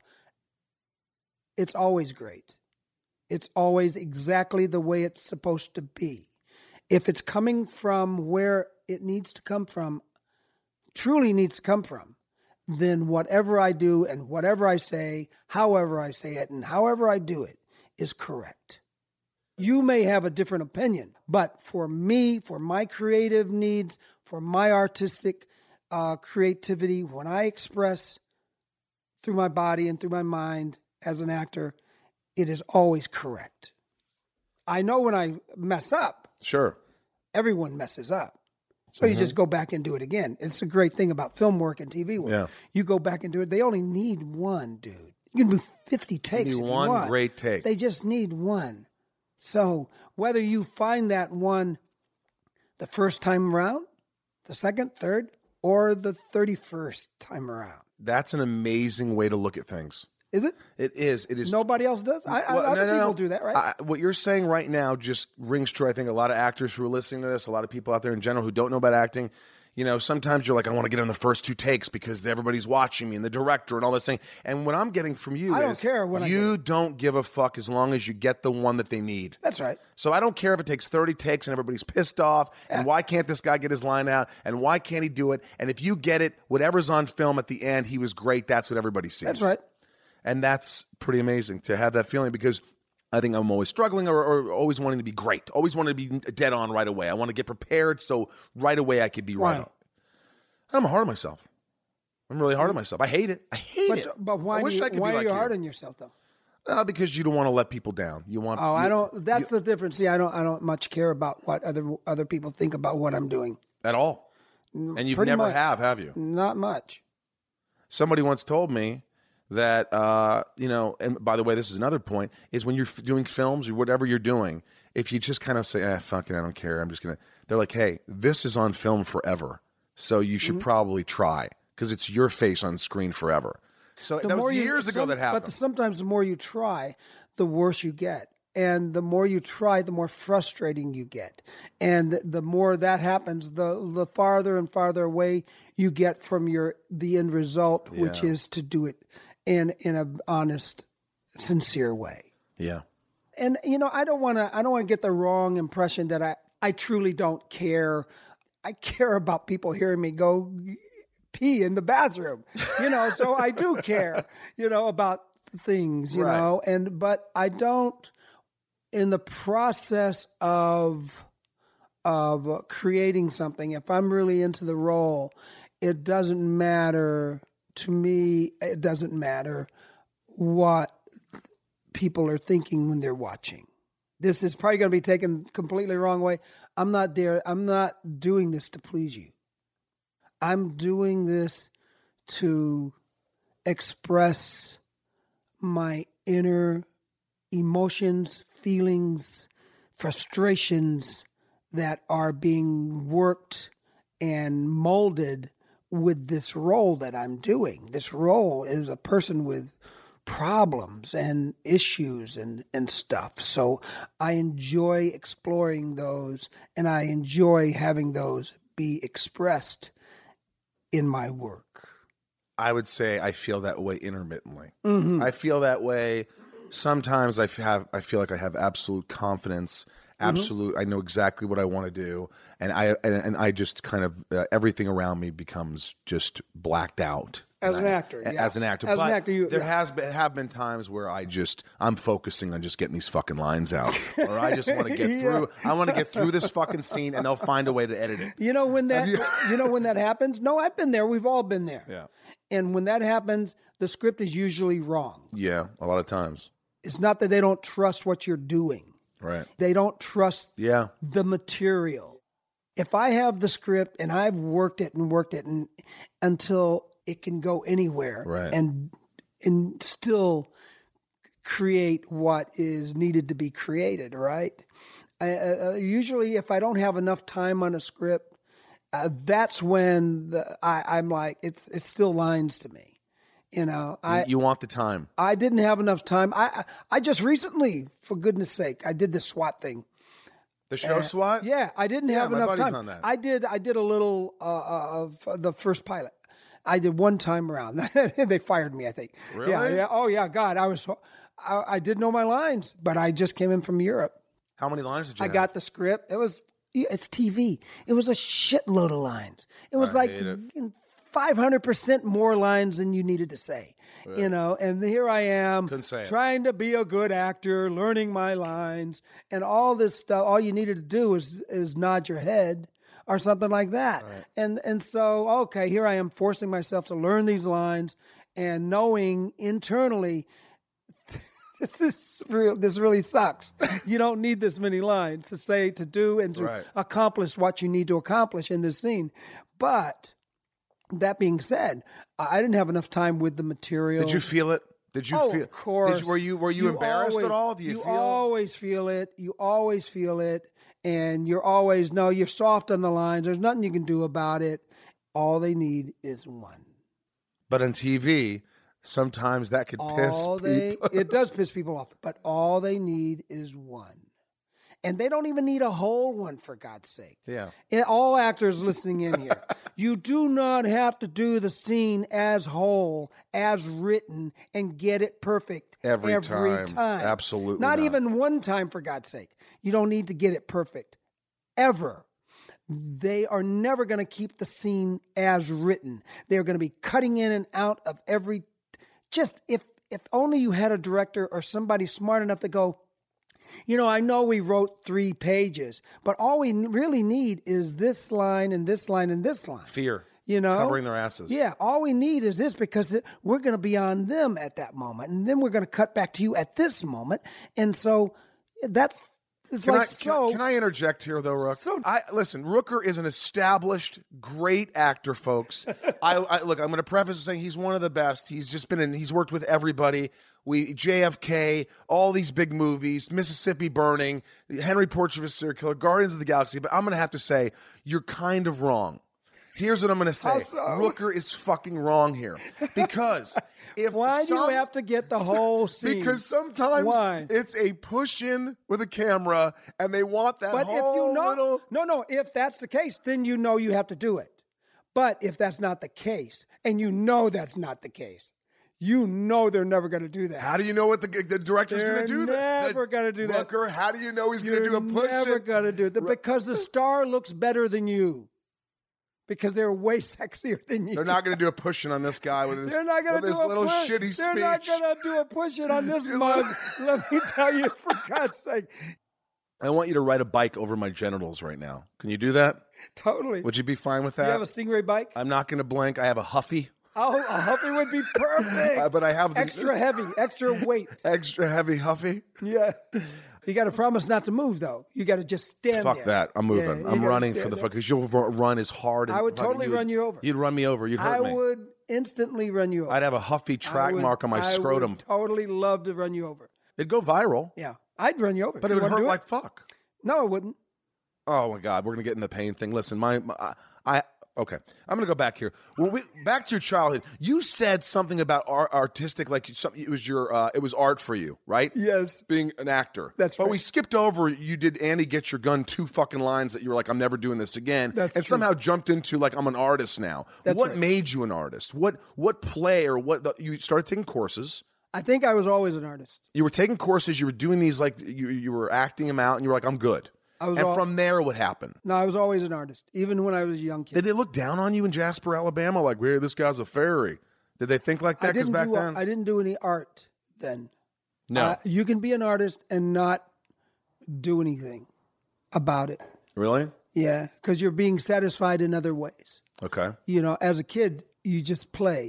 it's always great. It's always exactly the way it's supposed to be. If it's coming from where it needs to come from, truly needs to come from, then whatever I do and whatever I say, however I say it and however I do it is correct. You may have a different opinion, but for me, for my creative needs, for my artistic creativity, when I express through my body and through my mind as an actor, it is always correct. I know when I mess up. Sure. Everyone messes up. So you just go back and do it again. It's a great thing about film work and TV work. Yeah. You go back and do it. They only need one, dude. You can do 50 takes if you want. One great take. They just need one. So whether you find that one the first time around, the second, third, or the 31st time around. That's an amazing way to look at things. Is it? It is. It is. Nobody else does? Other people do that, right? What you're saying right now just rings true. I think a lot of actors who are listening to this, a lot of people out there in general who don't know about acting, sometimes you're like, I want to get on the first 2 takes because everybody's watching me and the director and all this thing. And what I'm getting from you I is don't care when you don't give a fuck as long as you get the one that they need. That's right. So I don't care if it takes 30 takes and everybody's pissed off and why can't this guy get his line out and why can't he do it? And if you get it, whatever's on film at the end, he was great. That's what everybody sees. That's right. And that's pretty amazing to have that feeling, because I think I'm always struggling or always wanting to be great, always wanting to be dead on right away. I want to get prepared so right away I could be right on. I'm hard on myself. I'm really hard on myself. I hate it. I hate it. But why are you hard on yourself, though? Because you don't want to let people down. You want. Oh, I don't. That's the difference. See, I don't much care about what other people think about what I'm doing at all. And you've Pretty never much. have you? Not much. Somebody once told me that, and by the way, this is another point, is when you're doing films or whatever you're doing, if you just kind of say, fuck it, I don't care, I'm just going to, they're like, hey, this is on film forever, so you should probably try, because it's your face on screen forever. So that was years ago that happened. But sometimes the more you try, the worse you get. And the more you try, the more frustrating you get. And the more that happens, the farther and farther away you get from the end result, which is to do it in an honest sincere way. Yeah. And I don't want to get the wrong impression that I truly don't care. I care about people hearing me go pee in the bathroom, so I do care, about things, Right. but I don't, in the process of creating something, if I'm really into the role, it doesn't matter to me. It doesn't matter what people are thinking when they're watching. This is probably going to be taken completely wrong way. I'm not there. I'm not doing this to please you. I'm doing this to express my inner emotions, feelings, frustrations that are being worked and molded with this role that I'm doing. This role is a person with problems and issues and stuff. So I enjoy exploring those, and I enjoy having those be expressed in my work. I would say I feel that way intermittently. I feel that way. Sometimes I feel like I have absolute confidence. Absolute. I know exactly what I want to do, and I just kind of everything around me becomes just blacked out. As an actor, As an actor, As but an actor, there have been times where I'm focusing on just getting these fucking lines out, or I just want to get through. I want to get through this fucking scene, and they'll find a way to edit it. When that happens? No, I've been there. We've all been there. Yeah. And when that happens, the script is usually wrong. Yeah, a lot of times. It's not that they don't trust what you're doing. Right. They don't trust Yeah. the material. If I have the script and I've worked it and until it can go anywhere, Right. and still create what is needed to be created, right? Usually, if I don't have enough time on a script, that's when I'm like, it's still lines to me. You want the time. I didn't have enough time. I just recently, for goodness sake, I did the SWAT thing. The show SWAT? Yeah, I didn't have my enough buddy's time. on that. I did a little of the first pilot. I did one time around. They fired me, I think. Really? Yeah. Oh yeah, God, I didn't know my lines, but I just came in from Europe. How many lines did you I have? got the script. It's TV. It was a shitload of lines. It was I hate it. 500% more lines than you needed to say, and here I am Couldn't say it. trying to be a good actor, learning my lines and all this stuff. All you needed to do is nod your head or something like that. Right. And so, okay, here I am forcing myself to learn these lines and knowing internally, this really sucks. You don't need this many lines to say, to do, and to Right. accomplish what you need to accomplish in this scene. But that being said, I didn't have enough time with the material. Did you feel it? Did you feel? Of course. Were you embarrassed at all? Do you feel? always feel it. You always feel it, and you're soft on the lines. There's nothing you can do about it. All they need is one. But on TV, sometimes that could piss people. It does piss people off, but all they need is one. And they don't even need a whole one, for God's sake. Yeah. All actors listening in here, you do not have to do the scene as whole, as written, and get it perfect Every time. time. Absolutely Not not. even one time, for God's sake. You don't need to get it perfect, ever. They are never going to keep the scene as written. They're going to be cutting in and out of every. Just if only you had a director or somebody smart enough to go, I know we wrote 3 pages, but all we really need is this line and this line and this line. Fear. You know? Covering their asses. Yeah, all we need is this, because we're going to be on them at that moment, and then we're going to cut back to you at this moment. And so Can I interject here, though, Rook? Listen, Rooker is an established, great actor, folks. Look, I'm going to preface with saying he's one of the best. He's just he's worked with everybody. JFK, all these big movies, Mississippi Burning, Henry Portrait of a Serial Killer, Guardians of the Galaxy. But I'm going to have to say, you're kind of wrong. Here's what I'm going to say. Rooker is fucking wrong here. Because why do you have to get the whole scene? Because sometimes it's a push in with a camera and they want that little... No, if that's the case, then you have to do it. But if that's not the case, and that's not the case, you know they're never going to do that. How do you know what the director's going to do? They're never going to do that. Rooker, how do you know he's going to do a push? Never going to do that because the star looks better than you. Because they're way sexier than you. They're not going to do a pushing on this guy with his, They're not going to do his a little push. shitty speech. They're not going to do a push-it on this mug. Let me tell you, for God's sake. I want you to ride a bike over my genitals right now. Can you do that? Totally. Would you be fine with that? Do you have a Stingray bike? I'm not going to blink. I have a Huffy. Oh, a Huffy would be perfect. But I have the extra heavy, extra weight. extra heavy Huffy. Yeah. You got to promise not to move, though. You got to just stand there. Fuck that. I'm moving. Yeah, I'm gotta running stand for the there. fuck because you'll run as hard. I would totally run you over. You'd run me over. You'd hurt me. I would instantly run you over. I'd have a Huffy track mark on my scrotum. I would totally love to run you over. It'd go viral. Yeah. I'd run you over. But it You would wanna hurt do like fuck. No, it wouldn't. Oh my God, we're gonna get in the pain thing. Listen, okay. I'm gonna go back here. Back to your childhood. You said something about artistic, like something. It was it was art for you, right? Yes. Being an actor. That's But right. we skipped over. You did Andy Get Your Gun 2 fucking lines that you were like, I'm never doing this again. That's and true. somehow jumped into like I'm an artist now. That's what right. made you an artist? What play or you started taking courses? I think I was always an artist. You were taking courses. You were doing these like you were acting them out, and you were like, I'm good. From there, what happened? No, I was always an artist, even when I was a young kid. Did they look down on you in Jasper, Alabama? Like, "Hey, this guy's a fairy." Did they think like that? Because back then, I didn't do any art then. no, You can be an artist and not do anything about it. really? Yeah, because you're being satisfied in other ways. Okay. You know, as a kid, you just play.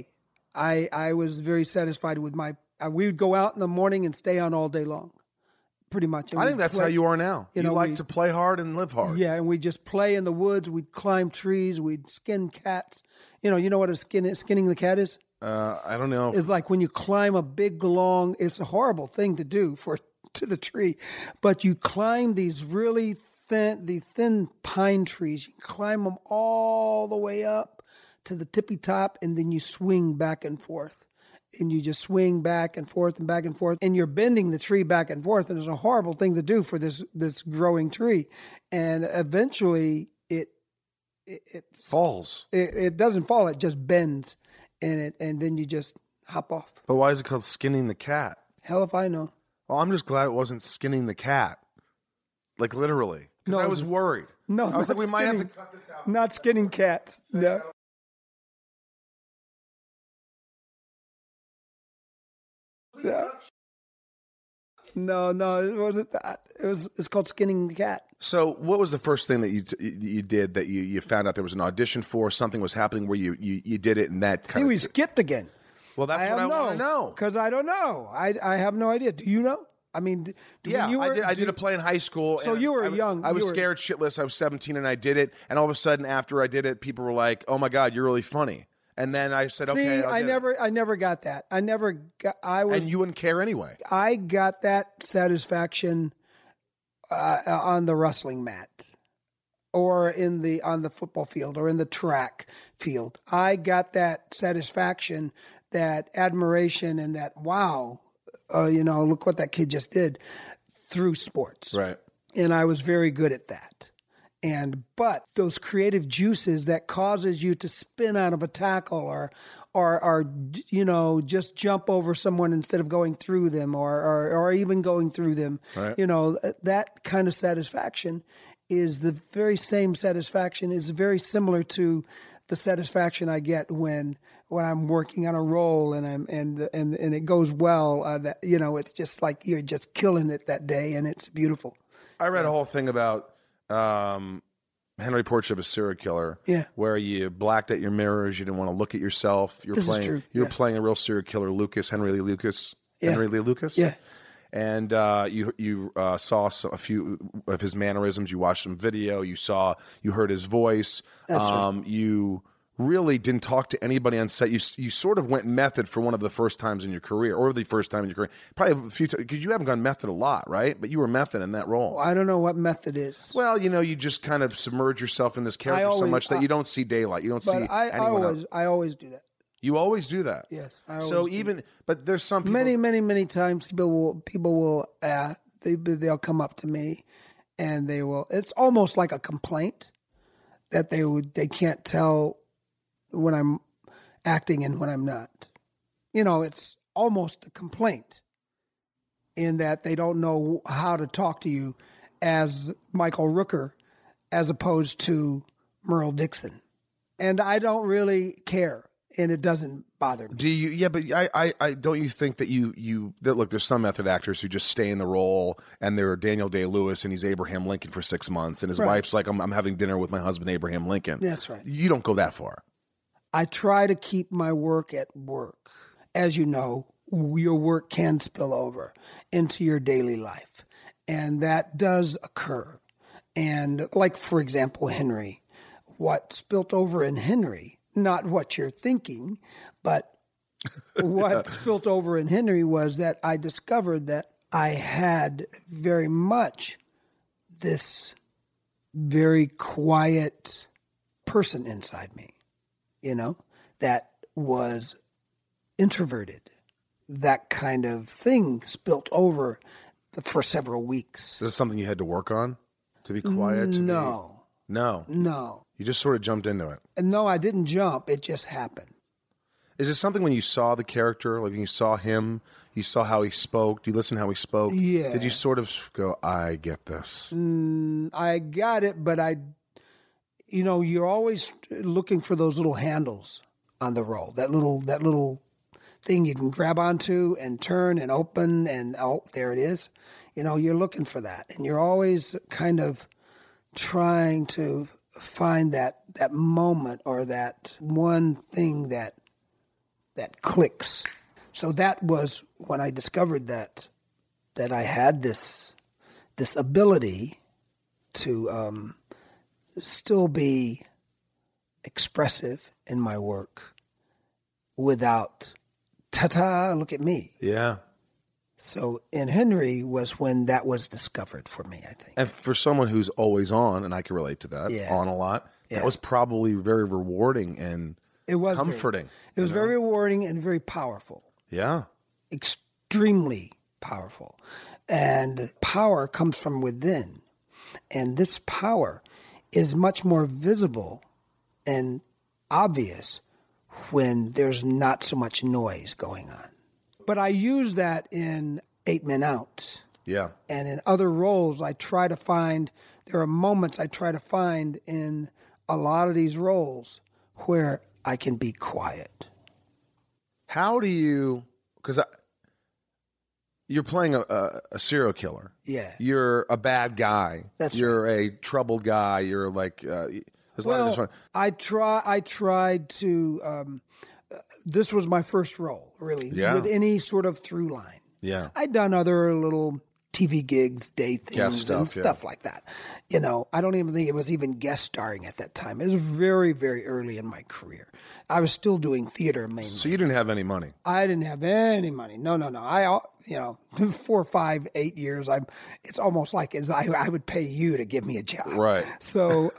I was very satisfied with we would go out in the morning and stay on all day long, pretty much. And I think we'd that's play. how you are now. You know, like we- to play hard and live hard. Yeah, and we just play in the woods. We'd climb trees. We'd skin cats. You know what skinning the cat is? I don't know. It's like when you climb a big, long. It's a horrible thing to do to the tree, but you climb these really thin pine trees. You climb them all the way up to the tippy top, and then you swing back and forth. And you just swing back and forth, and you're bending the tree back and forth, and it's a horrible thing to do for this growing tree. And eventually, it falls. It doesn't fall; it just bends, and then you just hop off. But why is it called skinning the cat? Hell if I know. Well, I'm just glad it wasn't skinning the cat, like literally. Because No, I was worried. No, I was like, not we might have to skinning. cut this out. Not skinning cats. No. No, it wasn't that. It's called skinning the cat. So, what was the first thing that you did that you found out there was an audition for? Something was happening where you did it, and that See, kind we of. skipped again. Well, that's what I want to know. Because I don't know. I have no idea. Do you know? I mean, Yeah, I did a play in high school. So and you were I young. I was You were- scared shitless. I was 17 and I did it. And all of a sudden, after I did it, people were like, "Oh my God, you're really funny." And then I said, See, "Okay." I'll I get it. never got that. I never got. I was. And you wouldn't care anyway. I got that satisfaction on the wrestling mat, or on the football field, or in the track field. I got that satisfaction, that admiration, and that wow, look what that kid just did through sports. Right. And I was very good at that. But those creative juices that causes you to spin out of a tackle or just jump over someone instead of going through them or even going through them, Right. That kind of satisfaction is the very same satisfaction, is very similar to the satisfaction I get when I'm working on a role and it goes well. It's just like you're just killing it that day, and it's beautiful. I read a whole thing about Henry Portrait of a Serial Killer. Yeah. Where you blacked out your mirrors, you didn't want to look at yourself. This is true. You were Yeah. playing a real serial killer, Henry Lee Lucas. Yeah. Henry Lee Lucas. Yeah. And you saw a few of his mannerisms. You watched some video. You heard his voice. That's right. You really didn't talk to anybody on set. You sort of went method for one of the first times in your career, or the first time in your career. Probably a few times, because you haven't gone method a lot, right? But you were method in that role. I don't know what method is. Well, you just kind of submerge yourself in this character so always- much that you don't see daylight. You don't see But anyone else. I always do that. You always do that. Yes, I always So do. but there's some people. Many times people will they'll come up to me and they will. It's almost like a complaint that they can't tell when I'm acting and when I'm not. it's almost a complaint in that they don't know how to talk to you as Michael Rooker as opposed to Merle Dixon. And I don't really care, and it doesn't bother me. Do you? Yeah, but I don't you think that that look, there's some method actors who just stay in the role, and they're Daniel Day-Lewis, and he's Abraham Lincoln for 6 months, and his wife's like, I'm having dinner with my husband, Abraham Lincoln. That's right. You don't go that far. I try to keep my work at work. As you know, your work can spill over into your daily life, and that does occur. And like, for example, Henry, what spilt over in Henry, not what you're thinking, but what spilt over in Henry was that I discovered that I had very much this very quiet person inside me, that was introverted. That kind of thing spilt over for several weeks. Is this something you had to work on to be quiet? No. No. You just sort of jumped into it. No, I didn't jump. It just happened. Is it something when you saw the character, like when you saw him, you saw how he spoke, do you listen to how he spoke? Yeah. Did you sort of go, I get this? I got it, but you're always looking for those little handles on the roll. That little thing you can grab onto and turn and open, and there it is. You're looking for that, and you're always kind of trying to find that moment or that one thing that clicks. So that was when I discovered that I had this ability to still be expressive in my work without ta-ta, look at me. Yeah. So in Henry was when that was discovered for me, I think. And for someone who's always on, and I can relate to that, on a lot, that was probably very rewarding and it was comforting. It was very rewarding and very powerful. Yeah. Extremely powerful. And power comes from within. And this power is much more visible and obvious when there's not so much noise going on. But I use that in 8 Men Out. Yeah. And in other roles, there are moments I try to find in a lot of these roles where I can be quiet. How do you, because you're playing a serial killer. Yeah. You're a bad guy. You're a troubled guy. You're like, I tried to, this was my first role, really, with any sort of through line. Yeah. I'd done other little TV gigs, day things, and stuff like that. I don't even think it was even guest starring at that time. It was very, very early in my career. I was still doing theater mainly. So you didn't have any money? I didn't have any money. No. I 4, 5, 8 years. It's almost like I would pay you to give me a job. Right. So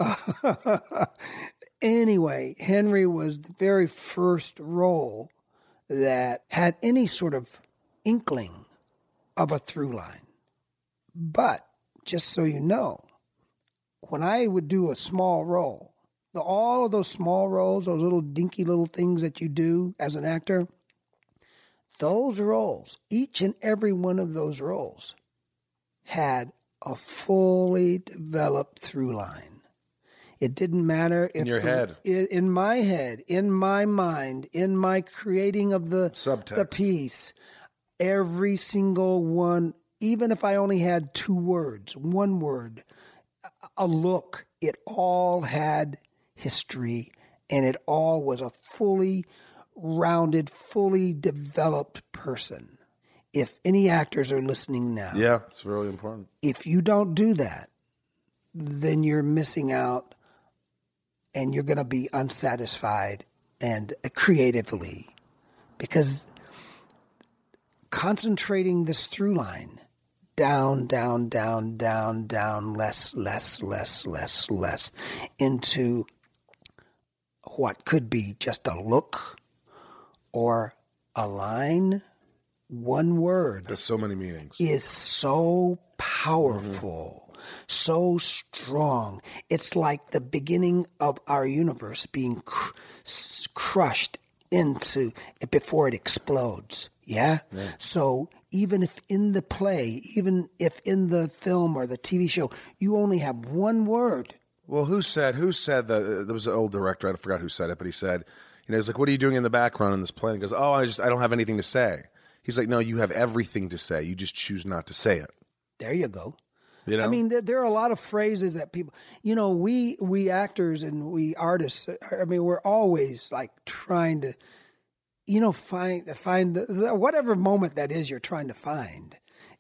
anyway, Henry was the very first role that had any sort of inkling of a through line. But just so you know, when I would do a small role, all of those small roles, those little dinky little things that you do as an actor, those roles, each and every one of those roles had a fully developed through line. It didn't matter if in your head, in my head, in my mind, in my creating of the subtext, the piece, every single one. Even if I only had 2 words, 1 word, a look, it all had history, and it all was a fully rounded, fully developed person. If any actors are listening now, yeah, it's really important. If you don't do that, then you're missing out, and you're going to be unsatisfied and creatively, because concentrating this through line down, less, into what could be just a look or a line, 1 word. There's so many meanings. Is so powerful, so strong. It's like the beginning of our universe being crushed into it before it explodes. Yeah? So even if in the play, even if in the film or the TV show, you only have one word. Well, who said that? There was an old director. I forgot who said it, but he said, he's like, "What are you doing in the background in this play?" And he goes, "Oh, I don't have anything to say." He's like, "No, you have everything to say. You just choose not to say it." There you go. You know? I mean, there are a lot of phrases that people, we actors and we artists, I mean, we're always like trying to, find whatever moment that is you're trying to find.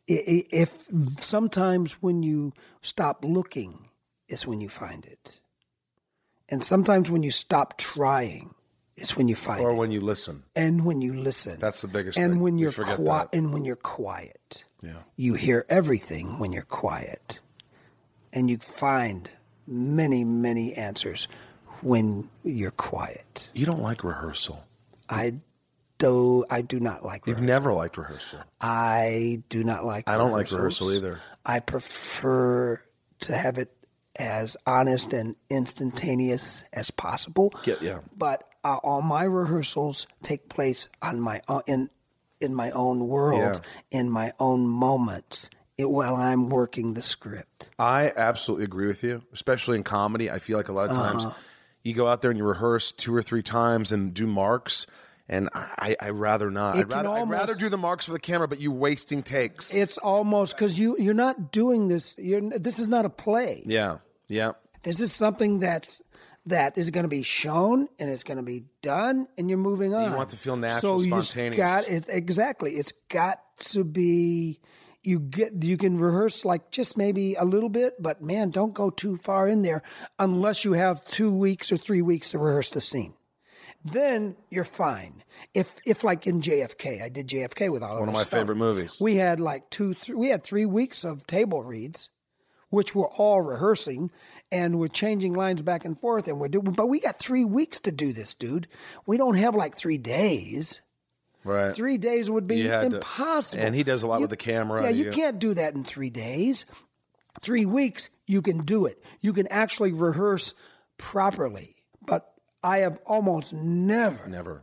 If sometimes when you stop looking is when you find it. And sometimes when you stop trying is when you find it. Or when you listen. And when you listen. That's the biggest and thing. When We you're forget quiet. that. And when you're quiet. Yeah. You hear everything when you're quiet. And you find many, many answers when you're quiet. You don't like rehearsal. I do not like You've rehearsal. never liked rehearsal. I do not like I don't like rehearsals. rehearsal either. I prefer to have it as honest and instantaneous as possible. Yeah. But all my rehearsals take place on my own, in my own world, in my own moments, while I'm working the script. I absolutely agree with you, especially in comedy. I feel like a lot of times you go out there and you rehearse 2 or 3 times and do marks, and I'd rather not. I'd rather do the marks for the camera, but you wasting takes. It's almost because you're not doing this. This is not a play. Yeah. This is something that is going to be shown and it's going to be done, and you're moving on. You want to feel natural, spontaneous. It's got to be. You can rehearse like just maybe a little bit, but man, don't go too far in there unless you have 2 weeks or 3 weeks to rehearse the scene. Then you're fine. If like in JFK, I did JFK with Oliver One of my Stone. favorite movies. We had like 3 weeks of table reads, which we're all rehearsing, and we're changing lines back and forth, and but we got 3 weeks to do this, dude. We don't have like 3 days. Right. 3 days would be impossible. And he does a lot with the camera. Yeah, you can't do that in 3 days. 3 weeks, you can do it. You can actually rehearse properly. But I have almost never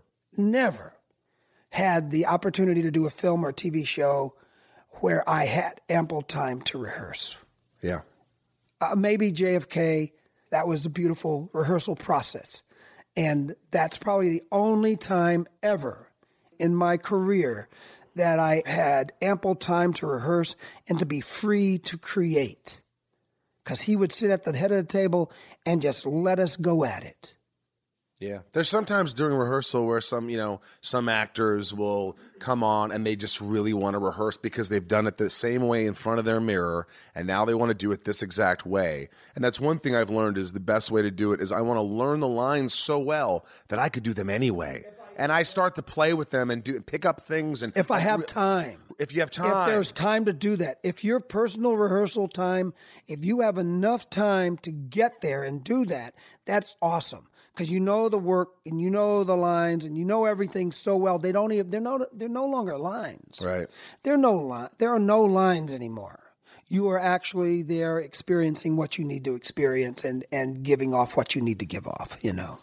had the opportunity to do a film or TV show where I had ample time to rehearse. Yeah. Maybe JFK, that was a beautiful rehearsal process. And that's probably the only time ever in my career that I had ample time to rehearse and to be free to create. Because he would sit at the head of the table and just let us go at it. Yeah. There's sometimes during rehearsal where some actors will come on and they just really want to rehearse because they've done it the same way in front of their mirror, and now they want to do it this exact way. And that's one thing I've learned is the best way to do it is I want to learn the lines so well that I could do them anyway. And I start to play with them and pick up things. And if I have time. If you have time. If there's time to do that. If your personal rehearsal time, if you have enough time to get there and do that, that's awesome. Because you know the work and you know the lines and you know everything so well. They're no longer lines. Right. There are no lines anymore. You are actually there experiencing what you need to experience and giving off what you need to give off,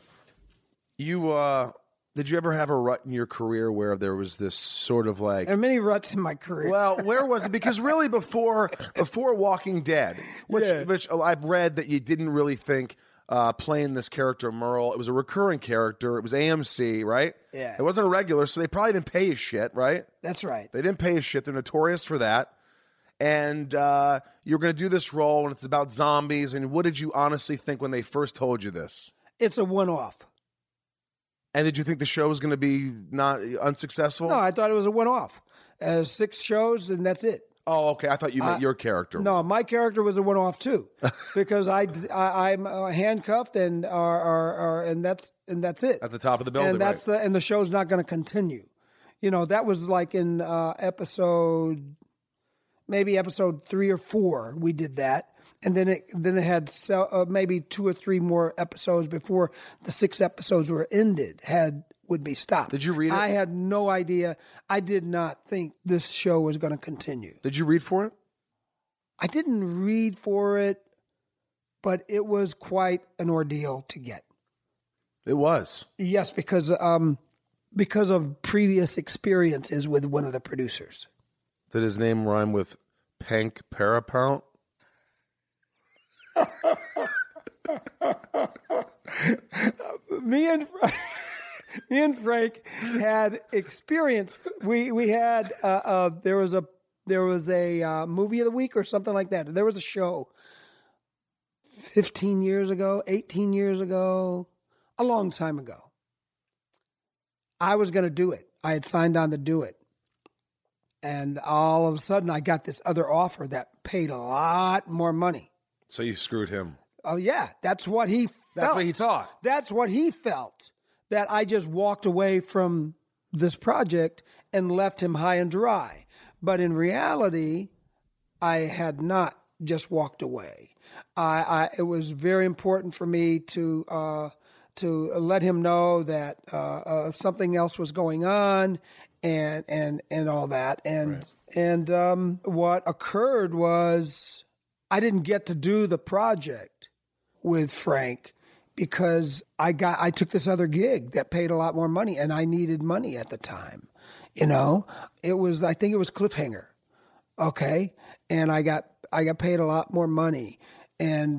Did you ever have a rut in your career where there was this sort of like... There are many ruts in my career. Well, where was it? Because really before Walking Dead, which I've read that you didn't really think playing this character Merle, it was a recurring character. It was AMC, right? Yeah. It wasn't a regular, so they probably didn't pay you shit, right? That's right. They didn't pay you shit. They're notorious for that. And you're going to do this role, and it's about zombies. And what did you honestly think when they first told you this? It's a one-off. And did you think the show was going to be not unsuccessful? No, I thought it was a one-off. 6 shows, and that's it. Oh, okay. I thought you meant your character. No, my character was a one-off too, because I'm handcuffed and that's it. At the top of the building, and that's right. and the show's not going to continue. That was like in episode 3 or 4. We did that, and then it had maybe 2 or 3 more episodes before the 6 episodes were ended. Would be stopped. Did you read it? I had no idea. I did not think this show was going to continue. Did you read for it? I didn't read for it, but it was quite an ordeal to get. It was. Yes, because because of previous experiences with one of the producers. Did his name rhyme with Pank Parapount? Me and Frank had experience. We had there was a movie of the week or something like that. There was a show 15 years ago, 18 years ago, a long time ago. I was going to do it. I had signed on to do it. And all of a sudden I got this other offer that paid a lot more money. So you screwed him. Oh yeah, that's what he felt. That's what he thought. That's what he felt. That I just walked away from this project and left him high and dry. But in reality, I had not just walked away. It was very important for me to let him know that something else was going on, and all that. And what occurred was I didn't get to do the project with Frank because I took this other gig that paid a lot more money, and I needed money at the time. You know, I think it was Cliffhanger. Okay. And I got paid a lot more money. And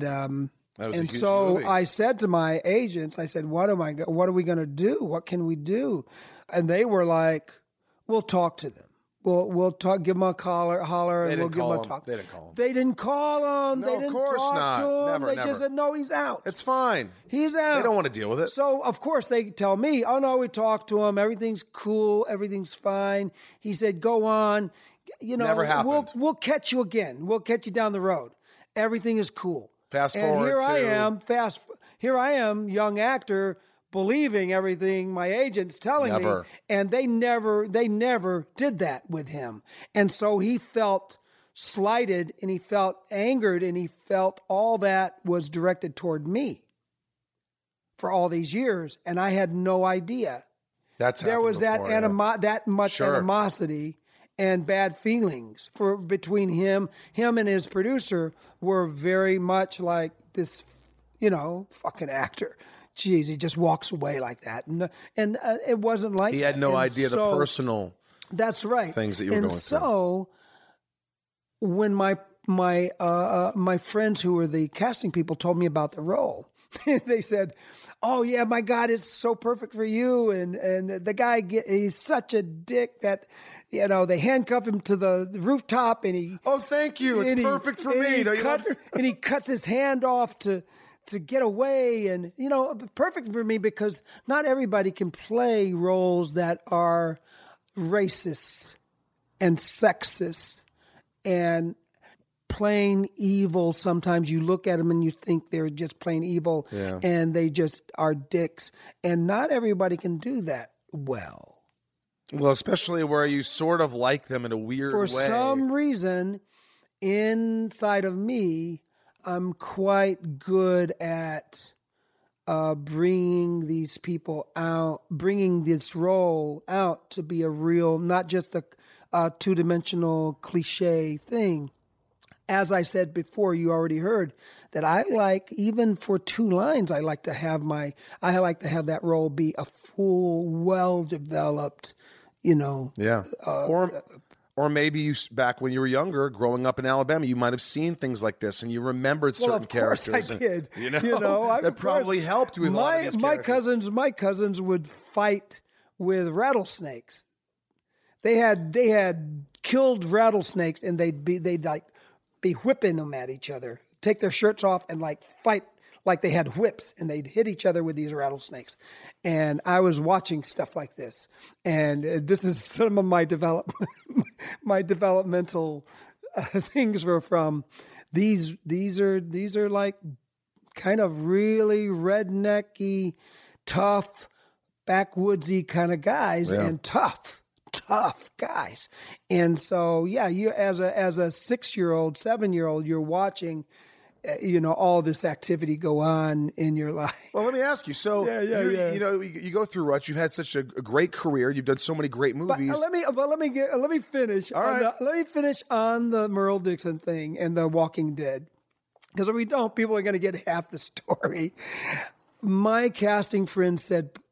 so movie. I said to my agents, I said, what are we going to do? What can we do? And they were like, we'll talk to them. We'll talk, give them a holler, and we'll give them a talk. They didn't call him. They didn't call him. No, they didn't of course talk not. to him. Never, they just said, no, he's out. It's fine. He's out. They don't want to deal with it. So, of course, they tell me, oh, no, we talked to him. Everything's cool. Everything's fine. He said, go on. You know, Never happened. We'll catch you again. We'll catch you down the road. Everything is cool. Fast and forward here I am, young actor, believing everything my agent's telling me. And they never did that with him. And so he felt slighted, and he felt angered, and he felt all that was directed toward me for all these years. And I had no idea. There was that much animosity and bad feelings between him and his producer were very much like this, fucking actor. Jeez, he just walks away like that. And it wasn't like he had no idea the personal that's right. things that you were going through. And so when my friends who were the casting people told me about the role, they said, oh yeah, my God, it's so perfect for you. And the guy, he's such a dick that, they handcuff him to the rooftop, and he. Oh, thank you. It's perfect for me. And he cuts his hand off to get away, and perfect for me because not everybody can play roles that are racist and sexist and plain evil. Sometimes you look at them and you think they're just plain evil, and they just are dicks. And not everybody can do that well. Well, especially where you sort of like them in a weird way. For some reason, inside of me, I'm quite good at bringing these people out, bringing this role out to be a real, not just a two-dimensional cliche thing. As I said before, you already heard that I like, even for 2 lines, I like to have that role be a full, well-developed, or maybe you, back when you were younger, growing up in Alabama, you might have seen things like this and you remembered certain characters. Of course I did. That probably helped you with a lot of these characters. My cousins would fight with rattlesnakes. They had killed rattlesnakes, and they'd be whipping them at each other, take their shirts off and fight like they had whips, and they'd hit each other with these rattlesnakes. And I was watching stuff like this, and this is some of my developmental things were from these are like kind of really rednecky, tough, backwoodsy kind of guys, and tough guys. And so, you as a 6-year-old, 7-year-old, you're watching, all this activity go on in your life. Well, let me ask you. So, you go through Rutch. You've had such a great career. You've done so many great movies. But let me finish. All right. Let me finish on the Merle Dixon thing and The Walking Dead, because if we don't, people are going to get half the story. My casting friend said,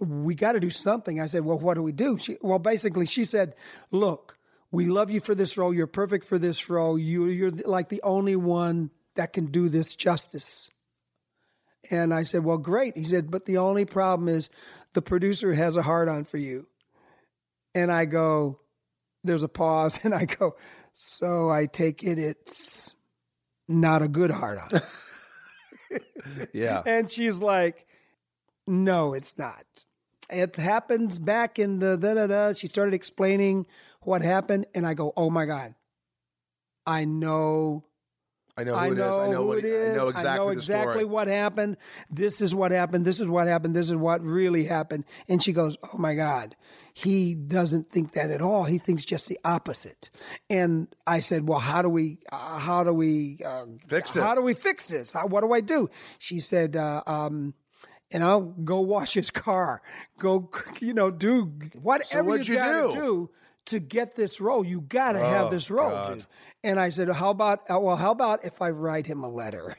we got to do something. I said, well, what do we do? Basically, she said, look, we love you for this role. You're perfect for this role. You're like the only one that can do this justice. And I said, well, great. He said, but the only problem is the producer has a hard-on for you. And I go, there's a pause, and I go, so I take it it's not a good hard-on. Yeah. And she's like, no, it's not. It happens back in the da-da-da. She started explaining what happened, and I go, oh, my God. I know who it is. I know exactly I know exactly what happened. This is what happened. This is what happened. This is what really happened. And she goes, oh, my God. He doesn't think that at all. He thinks just the opposite. And I said, well, how do we fix it? How do we fix this? What do I do? She said, and I'll go wash his car. Go, do whatever you got to do to get this role. You got to have this role, dude. And I said, how about if I write him a letter?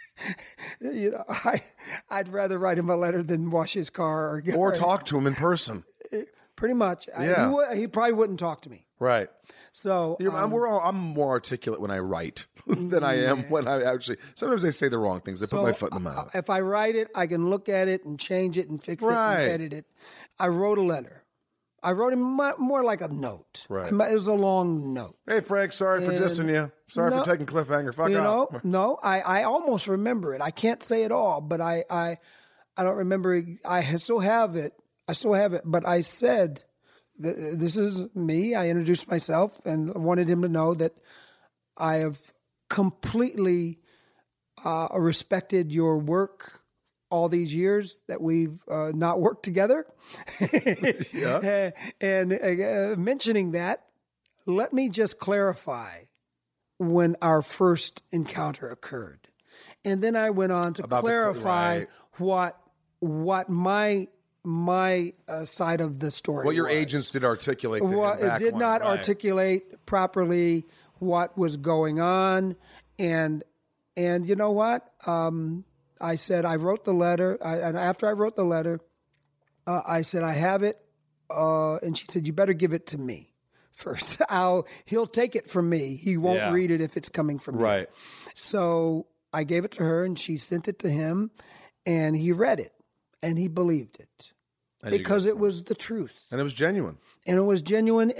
I'd rather write him a letter than wash his car or talk to him in person. Pretty much. Yeah. He probably wouldn't talk to me. Right. So I'm more articulate when I write than I am when I actually. Sometimes I say the wrong things. I put my foot in the mouth. If I write it, I can look at it and change it and fix it and edit it. I wrote a letter. I wrote him more like a note. Right. It was a long note. Hey, Frank, sorry for dissing you. Sorry for taking cliffhanger. Fuck off. No, I almost remember it. I can't say it all, but I don't remember. I still have it. But I said, this is me. I introduced myself and wanted him to know that I have completely respected your work all these years that we've not worked together. Yeah. And mentioning that, let me just clarify when our first encounter occurred. And then I went on to clarify what my side of the story. What your was. Agents did articulate. To him It did not articulate properly what was going on, and you know what? I said I wrote the letter, and after I wrote the letter, I said I have it, and she said you better give it to me first. He'll take it from me. He won't read it if it's coming from me. Right. So I gave it to her, and she sent it to him, and he read it, and he believed it because it was the truth, and it was genuine, and it was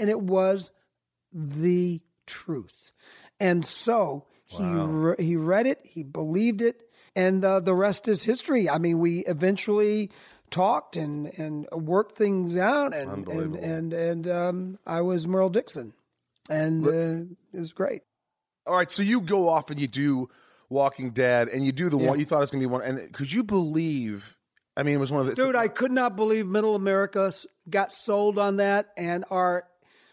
the truth, and so he read it, he believed it, and the rest is history. I mean, we eventually talked and worked things out, and I was Merle Dixon, and it was great. All right, so you go off and you do Walking Dead, and you do the one you thought it was going to be one. And could you believe? I mean, it was one of the dude. I could not believe Middle America got sold on that and are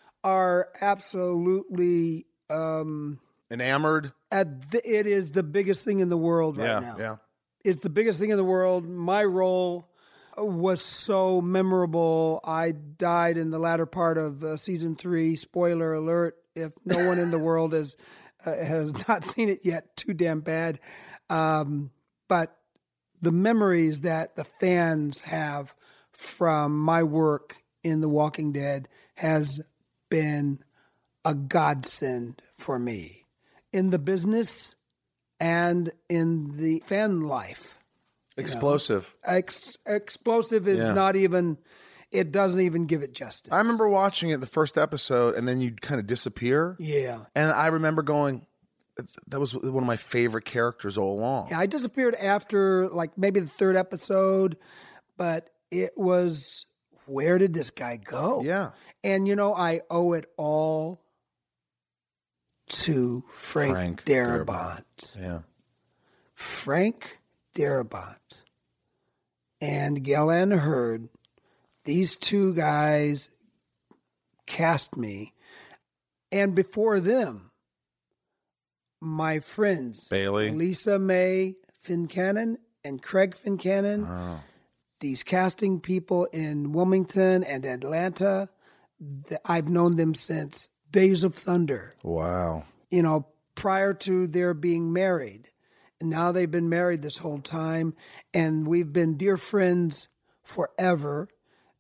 absolutely enamored. It is the biggest thing in the world right now. Yeah, it's the biggest thing in the world. My role was so memorable. I died in the latter part of season 3. Spoiler alert! If no one in the world has not seen it yet, too damn bad. But the memories that the fans have from my work in The Walking Dead has been a godsend for me in the business and in the fan life. Explosive. Explosive is not even, it doesn't even give it justice. I remember watching it the first episode, and then you'd kind of disappear. Yeah. And I remember going, that was one of my favorite characters all along. Yeah, I disappeared after like maybe the 3rd episode, but it was, where did this guy go? Yeah. And, I owe it all to Frank Darabont. Yeah. Frank Darabont and Galen Hurd, these two guys cast me. And before them, my friends, Bailey, Lisa May Fincannon and Craig Fincannon, these casting people in Wilmington and Atlanta, I've known them since Days of Thunder. Wow. Prior to their being married. And now they've been married this whole time, and we've been dear friends forever.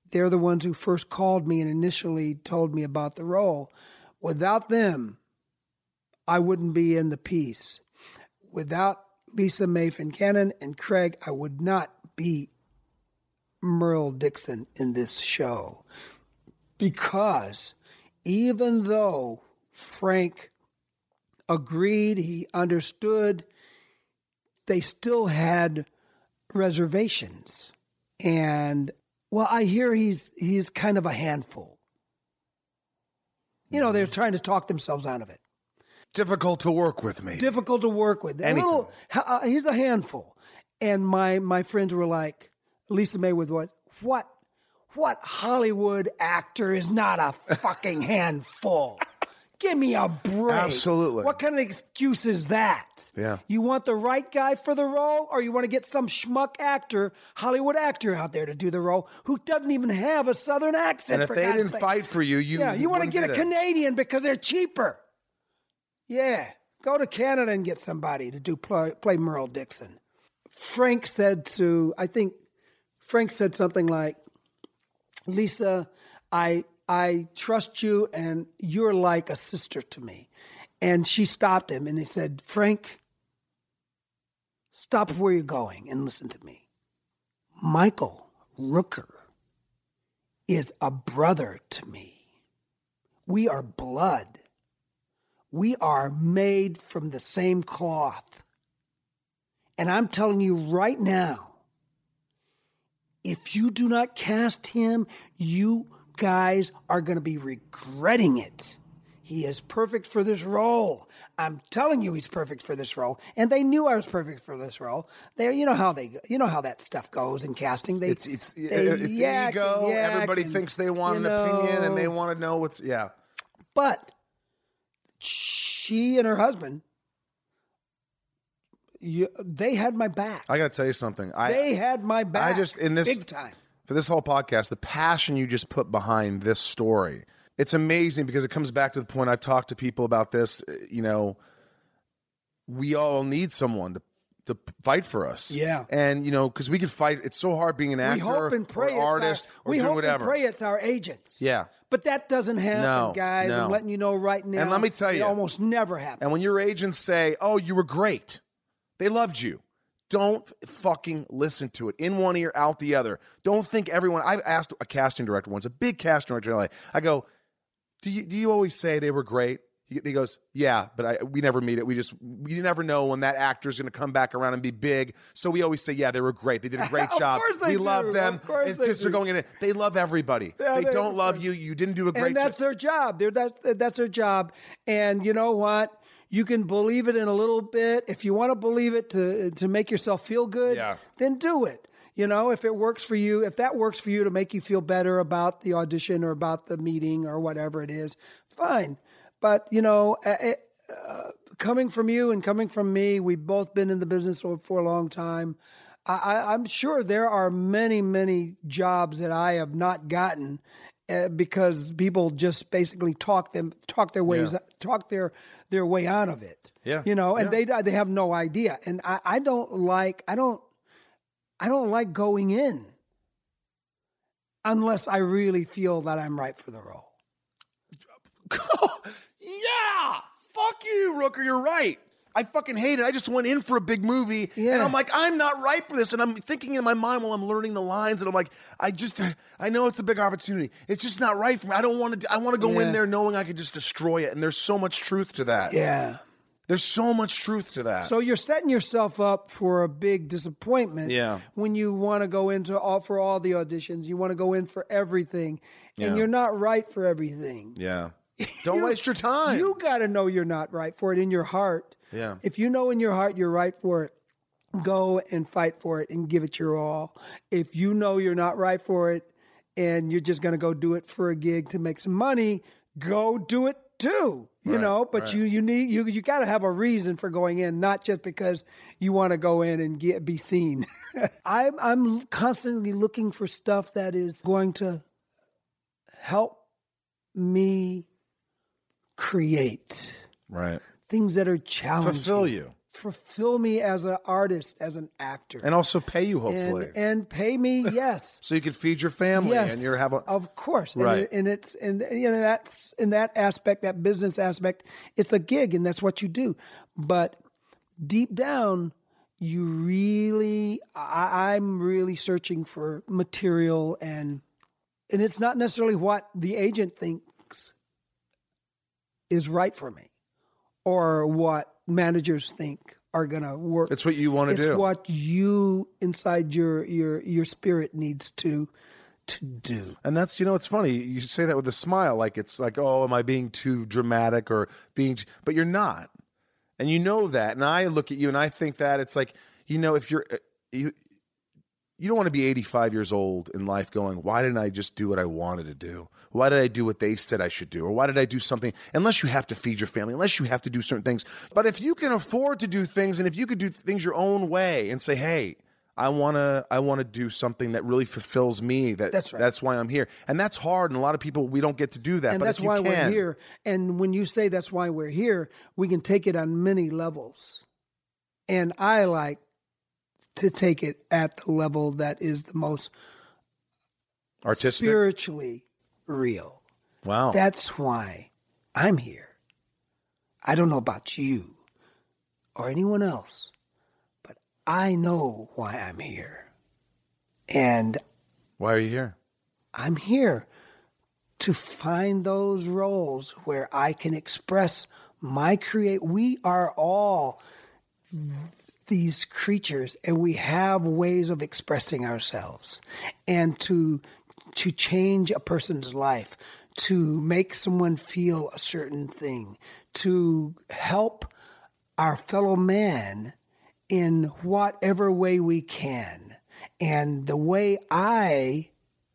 They're the ones who first called me and initially told me about the role. Without them, I wouldn't be in the piece. Without Lisa Mae Fincannon and Craig, I would not be Merle Dixon in this show. Because even though Frank agreed, he understood, they still had reservations. And, well, I hear he's kind of a handful. You know, they're trying to talk themselves out of it. Difficult to work with, maybe. Difficult to work with. He's a handful. And my friends were like, Lisa Mae with what Hollywood actor is not a fucking handful? Give me a break. Absolutely. What kind of excuse is that? Yeah. You want the right guy for the role, or you want to get some schmuck actor, Hollywood actor out there to do the role who doesn't even have a Southern accent? And if for they God's didn't sake? fight for you, you want to wouldn't get a be there. Canadian because they're cheaper. Yeah, go to Canada and get somebody to play Merle Dixon. Frank said something like, Lisa, I trust you and you're like a sister to me. And she stopped him and he said, Frank, stop where you're going and listen to me. Michael Rooker is a brother to me. We are blood. We are made from the same cloth. And I'm telling you right now, if you do not cast him, you guys are going to be regretting it. He is perfect for this role. I'm telling you, he's perfect for this role. And they knew I was perfect for this role. You know how that stuff goes in casting. It's ego. Everybody thinks they want an opinion and they want to know what's But she and her husband, they had my back. I got to tell you something. They had my back. Big time. For this whole podcast, the passion you just put behind this story, it's amazing because it comes back to the point I've talked to people about this. You know, we all need someone to fight for us. Yeah. And, you know, because we can fight. It's so hard being an actor We hope and pray or artist or doing whatever. And pray it's our agents. Yeah. But that doesn't happen, guys. No. I'm letting you know right now. And let me tell you. It almost never happens. And when your agents say, oh, you were great, they loved you, don't fucking listen to it. In one ear, out the other. Don't think everyone. I've asked a casting director once, a big casting director in LA. I go, do you always say they were great? He goes, yeah, but we never meet it. We never know when that actor's going to come back around and be big. So we always say, yeah, they were great. They did a great job. We love them. It's just they're going in it. They love everybody. Yeah, they don't love you. You didn't do a great job. And that's their job. That's their job. And you know what? You can believe it in a little bit. If you want to believe it to make yourself feel good, then do it. You know, if it works for you, if that works for you to make you feel better about the audition or about the meeting or whatever it is, fine. But, you know, coming from you and coming from me, we've both been in the business for a long time. I'm sure there are many, many jobs that I have not gotten because people just basically talk their way out of it. Yeah. You know, and they have no idea. And I don't like going in unless I really feel that I'm right for the role. Yeah, fuck you, Rooker. You're right. I fucking hate it. I just went in for a big movie, and I'm like, I'm not right for this. And I'm thinking in my mind while I'm learning the lines, and I'm like, I know it's a big opportunity. It's just not right for me. I want to go in there knowing I could just destroy it. And there's so much truth to that. Yeah. There's so much truth to that. So you're setting yourself up for a big disappointment when you want to go for all the auditions. You want to go in for everything, and you're not right for everything. Yeah. Don't waste your time. You got to know you're not right for it in your heart. Yeah. If you know in your heart you're right for it, go and fight for it and give it your all. If you know you're not right for it and you're just going to go do it for a gig to make some money, go do it too. You know, but you got to have a reason for going in, not just because you want to go in and be seen. I'm constantly looking for stuff that is going to help me create right things that are challenging. fulfill me as an artist, as an actor. And also pay you, hopefully. And pay me, yes. So you can feed your family Yes, and you're having of course, Right. And it's that's in that aspect, that business aspect, it's a gig, and that's what you do. But deep down, you really, I'm really searching for material, and it's not necessarily what the agent thinks is right for me, or what managers think are going to work. It's what you want to do. It's what you inside your spirit needs to do. And that's, it's funny. You say that with a smile, like it's like, oh, am I being too dramatic or but you're not. And you know that. And I look at you and I think that it's like, if you don't want to be 85 years old in life going, why didn't I just do what I wanted to do? Why did I do what they said I should do? Or why did I do something? Unless you have to feed your family, unless you have to do certain things. But if you can afford to do things, and if you could do things your own way and say, hey, I want to do something that really fulfills me. That's right. That's why I'm here. And that's hard. And a lot of people, we don't get to do that. And but that's if you why can, we're here. And when you say that's why we're here, we can take it on many levels. And I like to take it at the level that is the most artistic, spiritually real. Wow. That's why I'm here. I don't know about you or anyone else, but I know why I'm here. And why are you here? I'm here to find those roles where I can express my we are all these creatures, and we have ways of expressing ourselves, and to change a person's life, to make someone feel a certain thing, to help our fellow man in whatever way we can. And the way I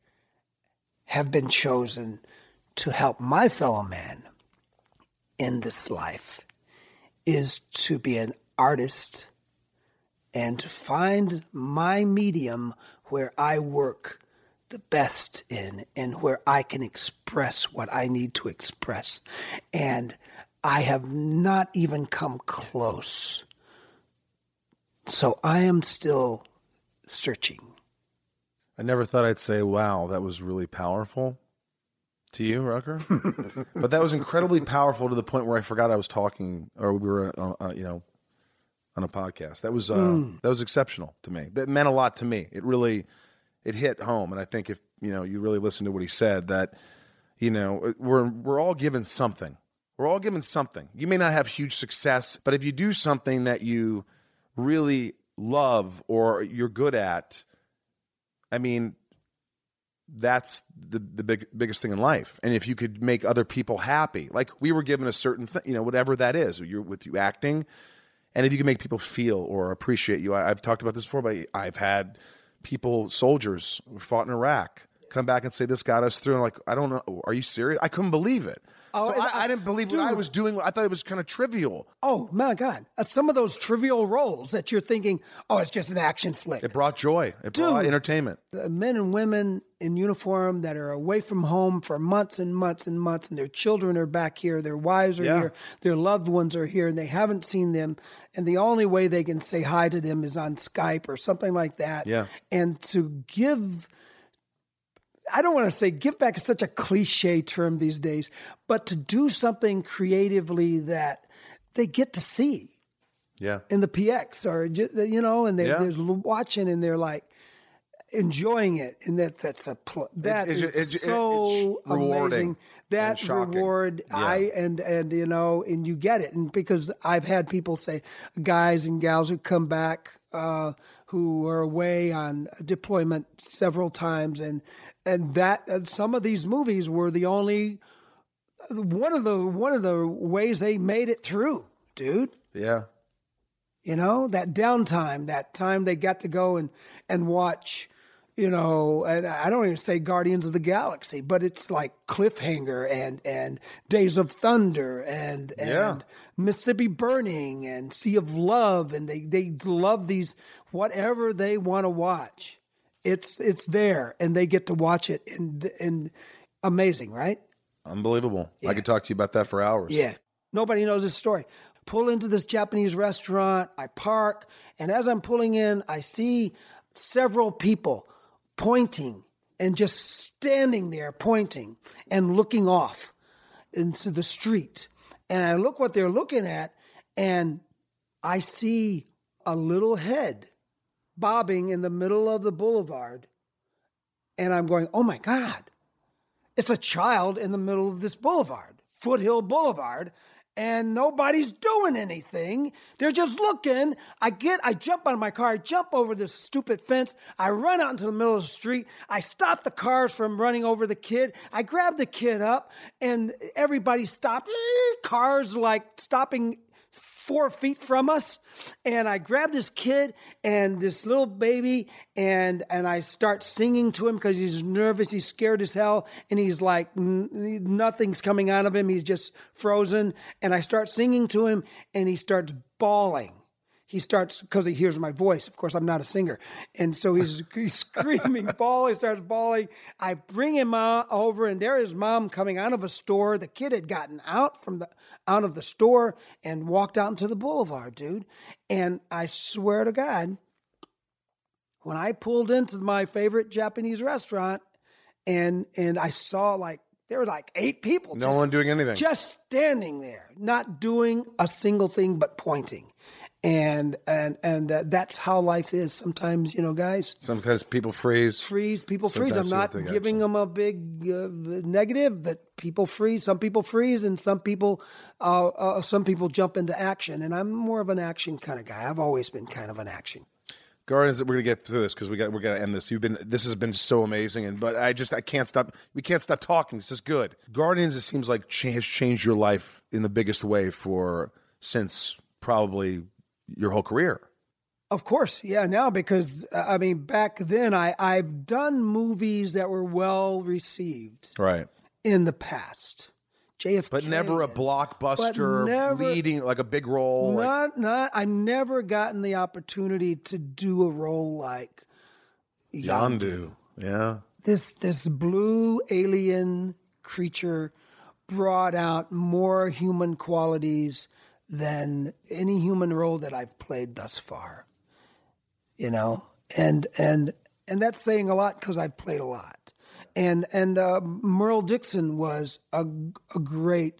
have been chosen to help my fellow man in this life is to be an artist and to find my medium where I work the best in, and where I can express what I need to express. And I have not even come close. So I am still searching. I never thought I'd say, wow, that was really powerful to you, Rucker. But that was incredibly powerful to the point where I forgot I was talking, or we were, on a podcast. That was exceptional to me. That meant a lot to me. It hit home. And I think if, you really listen to what he said, that, we're all given something. We're all given something. You may not have huge success, but if you do something that you really love or you're good at, I mean, that's the biggest thing in life. And if you could make other people happy, like we were given a certain thing, whatever that is, you're with you acting. And if you can make people feel or appreciate you, I've talked about this before, but I've had people, soldiers who fought in Iraq, come back and say, this got us through. And like, I don't know. Are you serious? I couldn't believe it. Oh, so I didn't believe what I was doing. I thought it was kind of trivial. Oh, my God. Some of those trivial roles that you're thinking, oh, it's just an action flick. It brought joy. It brought entertainment. The men and women in uniform that are away from home for months and months and months, and their children are back here, their wives are here, their loved ones are here, and they haven't seen them. And the only way they can say hi to them is on Skype or something like that. Yeah. And to give... I don't want to say give back is such a cliche term these days, but to do something creatively that they get to see in the PX or, and they're watching and they're like enjoying it. And that's so amazing. That reward, and you get it. And because I've had people say, guys and gals who come back, who are away on deployment several times, and that some of these movies were the only one of the ways they made it through, dude. Yeah. That downtime, that time they got to go and watch, and I don't even say Guardians of the Galaxy, but it's like Cliffhanger and Days of Thunder and Mississippi Burning and Sea of Love, and they love these, whatever they want to watch. It's there, and they get to watch it, and amazing, right? Unbelievable. Yeah. I could talk to you about that for hours. Yeah. Nobody knows this story. pull into this Japanese restaurant. I park, and as I'm pulling in, I see several people pointing and just standing there pointing and looking off into the street. And I look what they're looking at, and I see a little head bobbing in the middle of the boulevard. And I'm going, oh my God, it's a child in the middle of this boulevard, Foothill Boulevard, and nobody's doing anything. They're just looking. I jump out of my car, I jump over this stupid fence, I run out into the middle of the street, I stop the cars from running over the kid, I grab the kid up, and everybody stopped. Cars like stopping 4 feet from us, and I grab this kid and this little baby, and I start singing to him because he's nervous, he's scared as hell, and he's like, nothing's coming out of him, he's just frozen, and I start singing to him, and he starts bawling. He starts, because he hears my voice. Of course, I'm not a singer. And so he's screaming, bawling, starts bawling. I bring him over, and there is mom coming out of a store. The kid had gotten out of the store and walked out into the boulevard, dude. And I swear to God, when I pulled into my favorite Japanese restaurant, and I saw there were 8 people. No one doing anything. Just standing there, not doing a single thing but pointing. And that's how life is sometimes, guys. Sometimes people freeze. People freeze. I'm Sometimes not people take giving action. them a big negative, but people freeze. Some people freeze, and some people jump into action. And I'm more of an action kind of guy. I've always been kind of an action. Guardians, we're gonna get through this because we're gonna end this. This has been so amazing, but I can't stop. We can't stop talking. This is good. Guardians, it seems like has changed your life in the biggest way since probably your whole career. Of course, yeah. Now, because back then I've done movies that were well received, Right. in the past. JFK, But never a blockbuster leading like a big role. I never gotten the opportunity to do a role like Yondu. Yeah. This blue alien creature brought out more human qualities than any human role that I've played thus far. And that's saying a lot because I've played a lot. And Merle Dixon was a great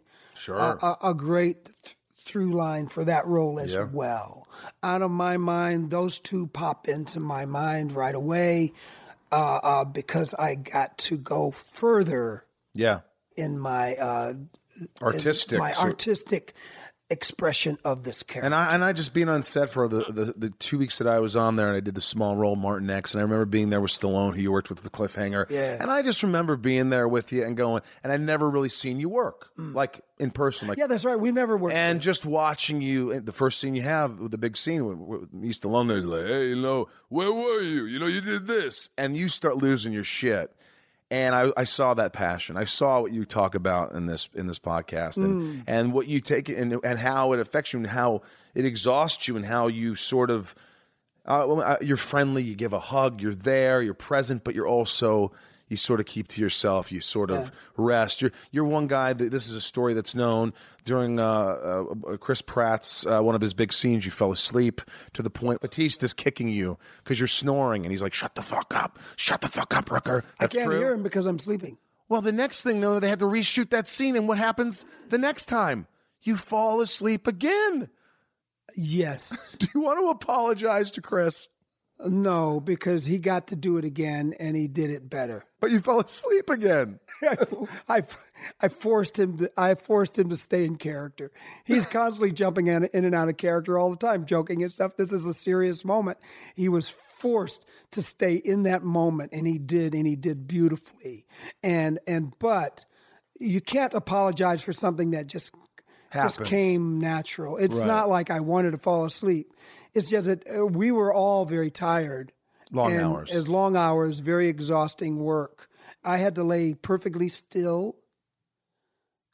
through line for that role as well. Out of my mind, those two pop into my mind right away because I got to go further. Yeah. In my artistic expression of this character. And I just being on set for the 2 weeks that I was on there, and I did the small role Martin X, and I remember being there with Stallone, who you worked with the Cliffhanger. Yeah. And I just remember being there with you and going, and I'd never really seen you work like in person. Yeah, that's right. We never worked. And just watching you, the first scene you have, the big scene with me, Stallone, there's like, hey, where were you? You did this, and you start losing your shit. And I saw that passion. I saw what you talk about in this podcast, and what you take and how it affects you, and how it exhausts you, and how you sort of you're friendly. You give a hug. You're there. You're present, but you sort of keep to yourself. You sort of rest. You're one guy that this is a story that's known during Chris Pratt's one of his big scenes. You fell asleep to the point Batista's kicking you because you're snoring, and he's like, "Shut the fuck up, Rooker." That's I can't true. hear him because I'm sleeping. Well, the next thing though, they had to reshoot that scene, and what happens the next time? You fall asleep again. Yes. Do you want to apologize to Chris? No, because he got to do it again, and he did it better. But you fell asleep again. I forced him to stay in character. He's constantly jumping in and out of character all the time, joking and stuff. This is a serious moment. He was forced to stay in that moment, and he did beautifully. But you can't apologize for something that just came natural. It's not like I wanted to fall asleep. It's just that we were all very tired. Long hours. Long hours, very exhausting work. I had to lay perfectly still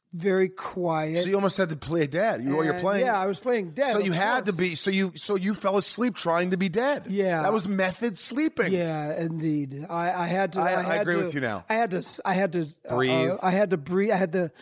very quiet. So you almost had to play dead. You're And, playing. Yeah, I was playing dead. So of you had to course. be. So you fell asleep trying to be dead. Yeah. That was method sleeping. Yeah, indeed. I had to. I had agree to, with you now. I had to Breathe. I had to breathe. I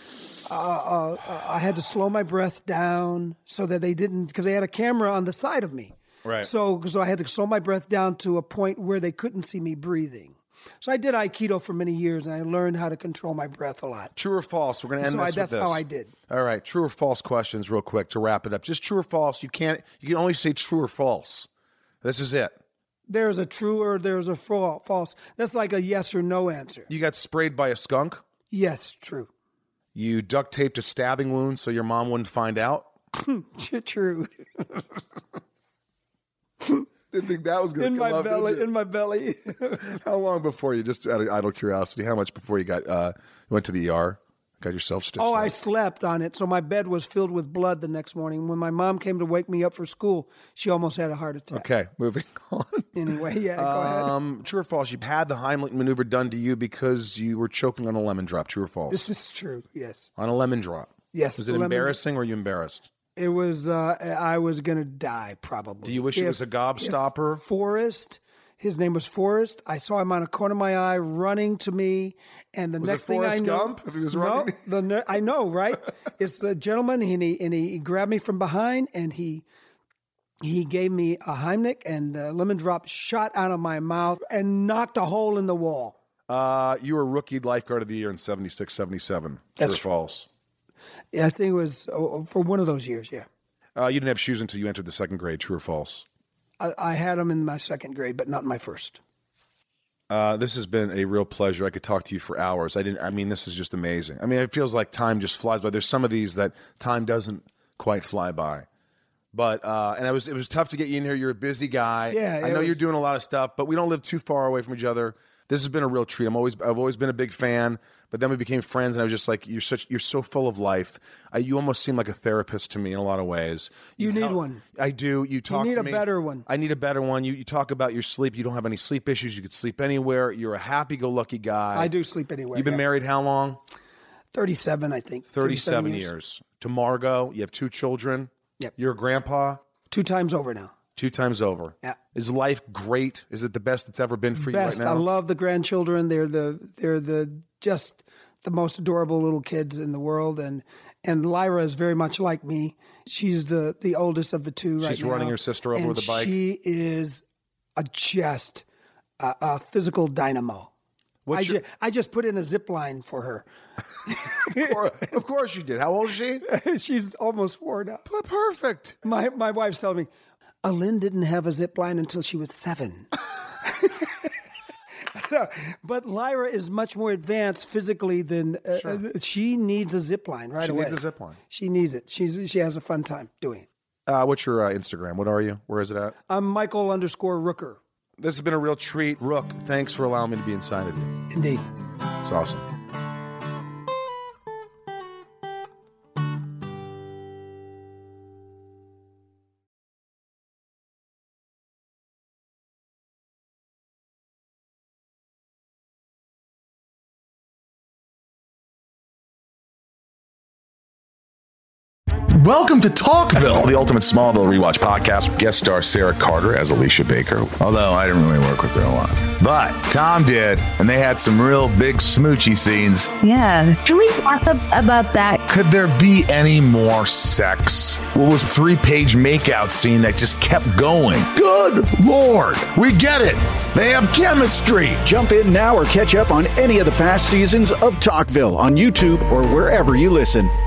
had to slow my breath down so that they didn't, because they had a camera on the side of me. Right. So I had to slow my breath down to a point where they couldn't see me breathing. So I did Aikido for many years, and I learned how to control my breath a lot. True or false? We're going to end this That's with this. how I did. All right. True or false questions, real quick, to wrap it up. Just true or false. You can only say true or false. This is it. There's a true or there's a false. That's like a yes or no answer. You got sprayed by a skunk. Yes, true. You duct taped a stabbing wound so your mom wouldn't find out. True. Didn't think that was going to come up. In my belly. How long before you, just out of idle curiosity, how much before you went to the ER, got yourself stitched up? I slept on it, so my bed was filled with blood the next morning. When my mom came to wake me up for school, she almost had a heart attack. Okay, moving on. Anyway, yeah, go ahead. True or false? You had the Heimlich maneuver done to you because you were choking on a lemon drop. True or false? This is true, yes. On a lemon drop. Yes. Was it embarrassing or were you embarrassed? It was, I was going to die probably. Do you wish it was a gobstopper? Forrest, his name was Forrest. I saw him on a corner of my eye running to me. And the next thing I know. Gump if he was running? I know, right? It's the gentleman, and he grabbed me from behind, and he gave me a Heimlich, and the lemon drop shot out of my mouth and knocked a hole in the wall. You were Rookie Lifeguard of the Year in 76, 77. True or false? Yeah, I think it was for one of those years, yeah. You didn't have shoes until you entered the second grade. True or false? I had them in my second grade, but not in my first. This has been a real pleasure. I could talk to you for hours. This is just amazing. I mean, it feels like time just flies by. There's some of these that time doesn't quite fly by. But and it was tough to get you in here. You're a busy guy. Yeah, I know you're doing a lot of stuff, but we don't live too far away from each other. This has been a real treat. I've always been a big fan, but then we became friends, and I was just like, you're so full of life. You almost seem like a therapist to me in a lot of ways. You need one. I do. You talk to me. You need a better one. I need a better one. You talk about your sleep. You don't have any sleep issues. You could sleep anywhere. You're a happy-go-lucky guy. I do sleep anywhere. You've been married how long? 37, I think. 37 years. To Margot. You have 2 children. Yep. You're a grandpa. 2 times over now. 2 times over. Yeah. Is life great? Is it the best it's ever been for you right now? I love the grandchildren. They're just the most adorable little kids in the world. And Lyra is very much like me. She's the oldest of the 2 right now. She's running her sister over with a bike. She is just a physical dynamo. I just put in a zip line for her. Of course you did. How old is she? She's almost 4 now. Perfect. My wife's telling me, Lynn didn't have a zip line until she was 7. But Lyra is much more advanced physically than she needs a zip line away. She needs a zip line. She needs it. She has a fun time doing it. What's your Instagram? What are you? Where is it at? I'm Michael_Rooker. This has been a real treat. Rook, thanks for allowing me to be inside of you. Indeed. It's awesome. Welcome to Talkville, the ultimate Smallville rewatch podcast. Guest star Sarah Carter as Alicia Baker, although I didn't really work with her a lot. But Tom did, and they had some real big smoochy scenes. Yeah. Can we talk about that? Could there be any more sex? What was a 3-page makeout scene that just kept going? Good Lord. We get it. They have chemistry. Jump in now or catch up on any of the past seasons of Talkville on YouTube or wherever you listen.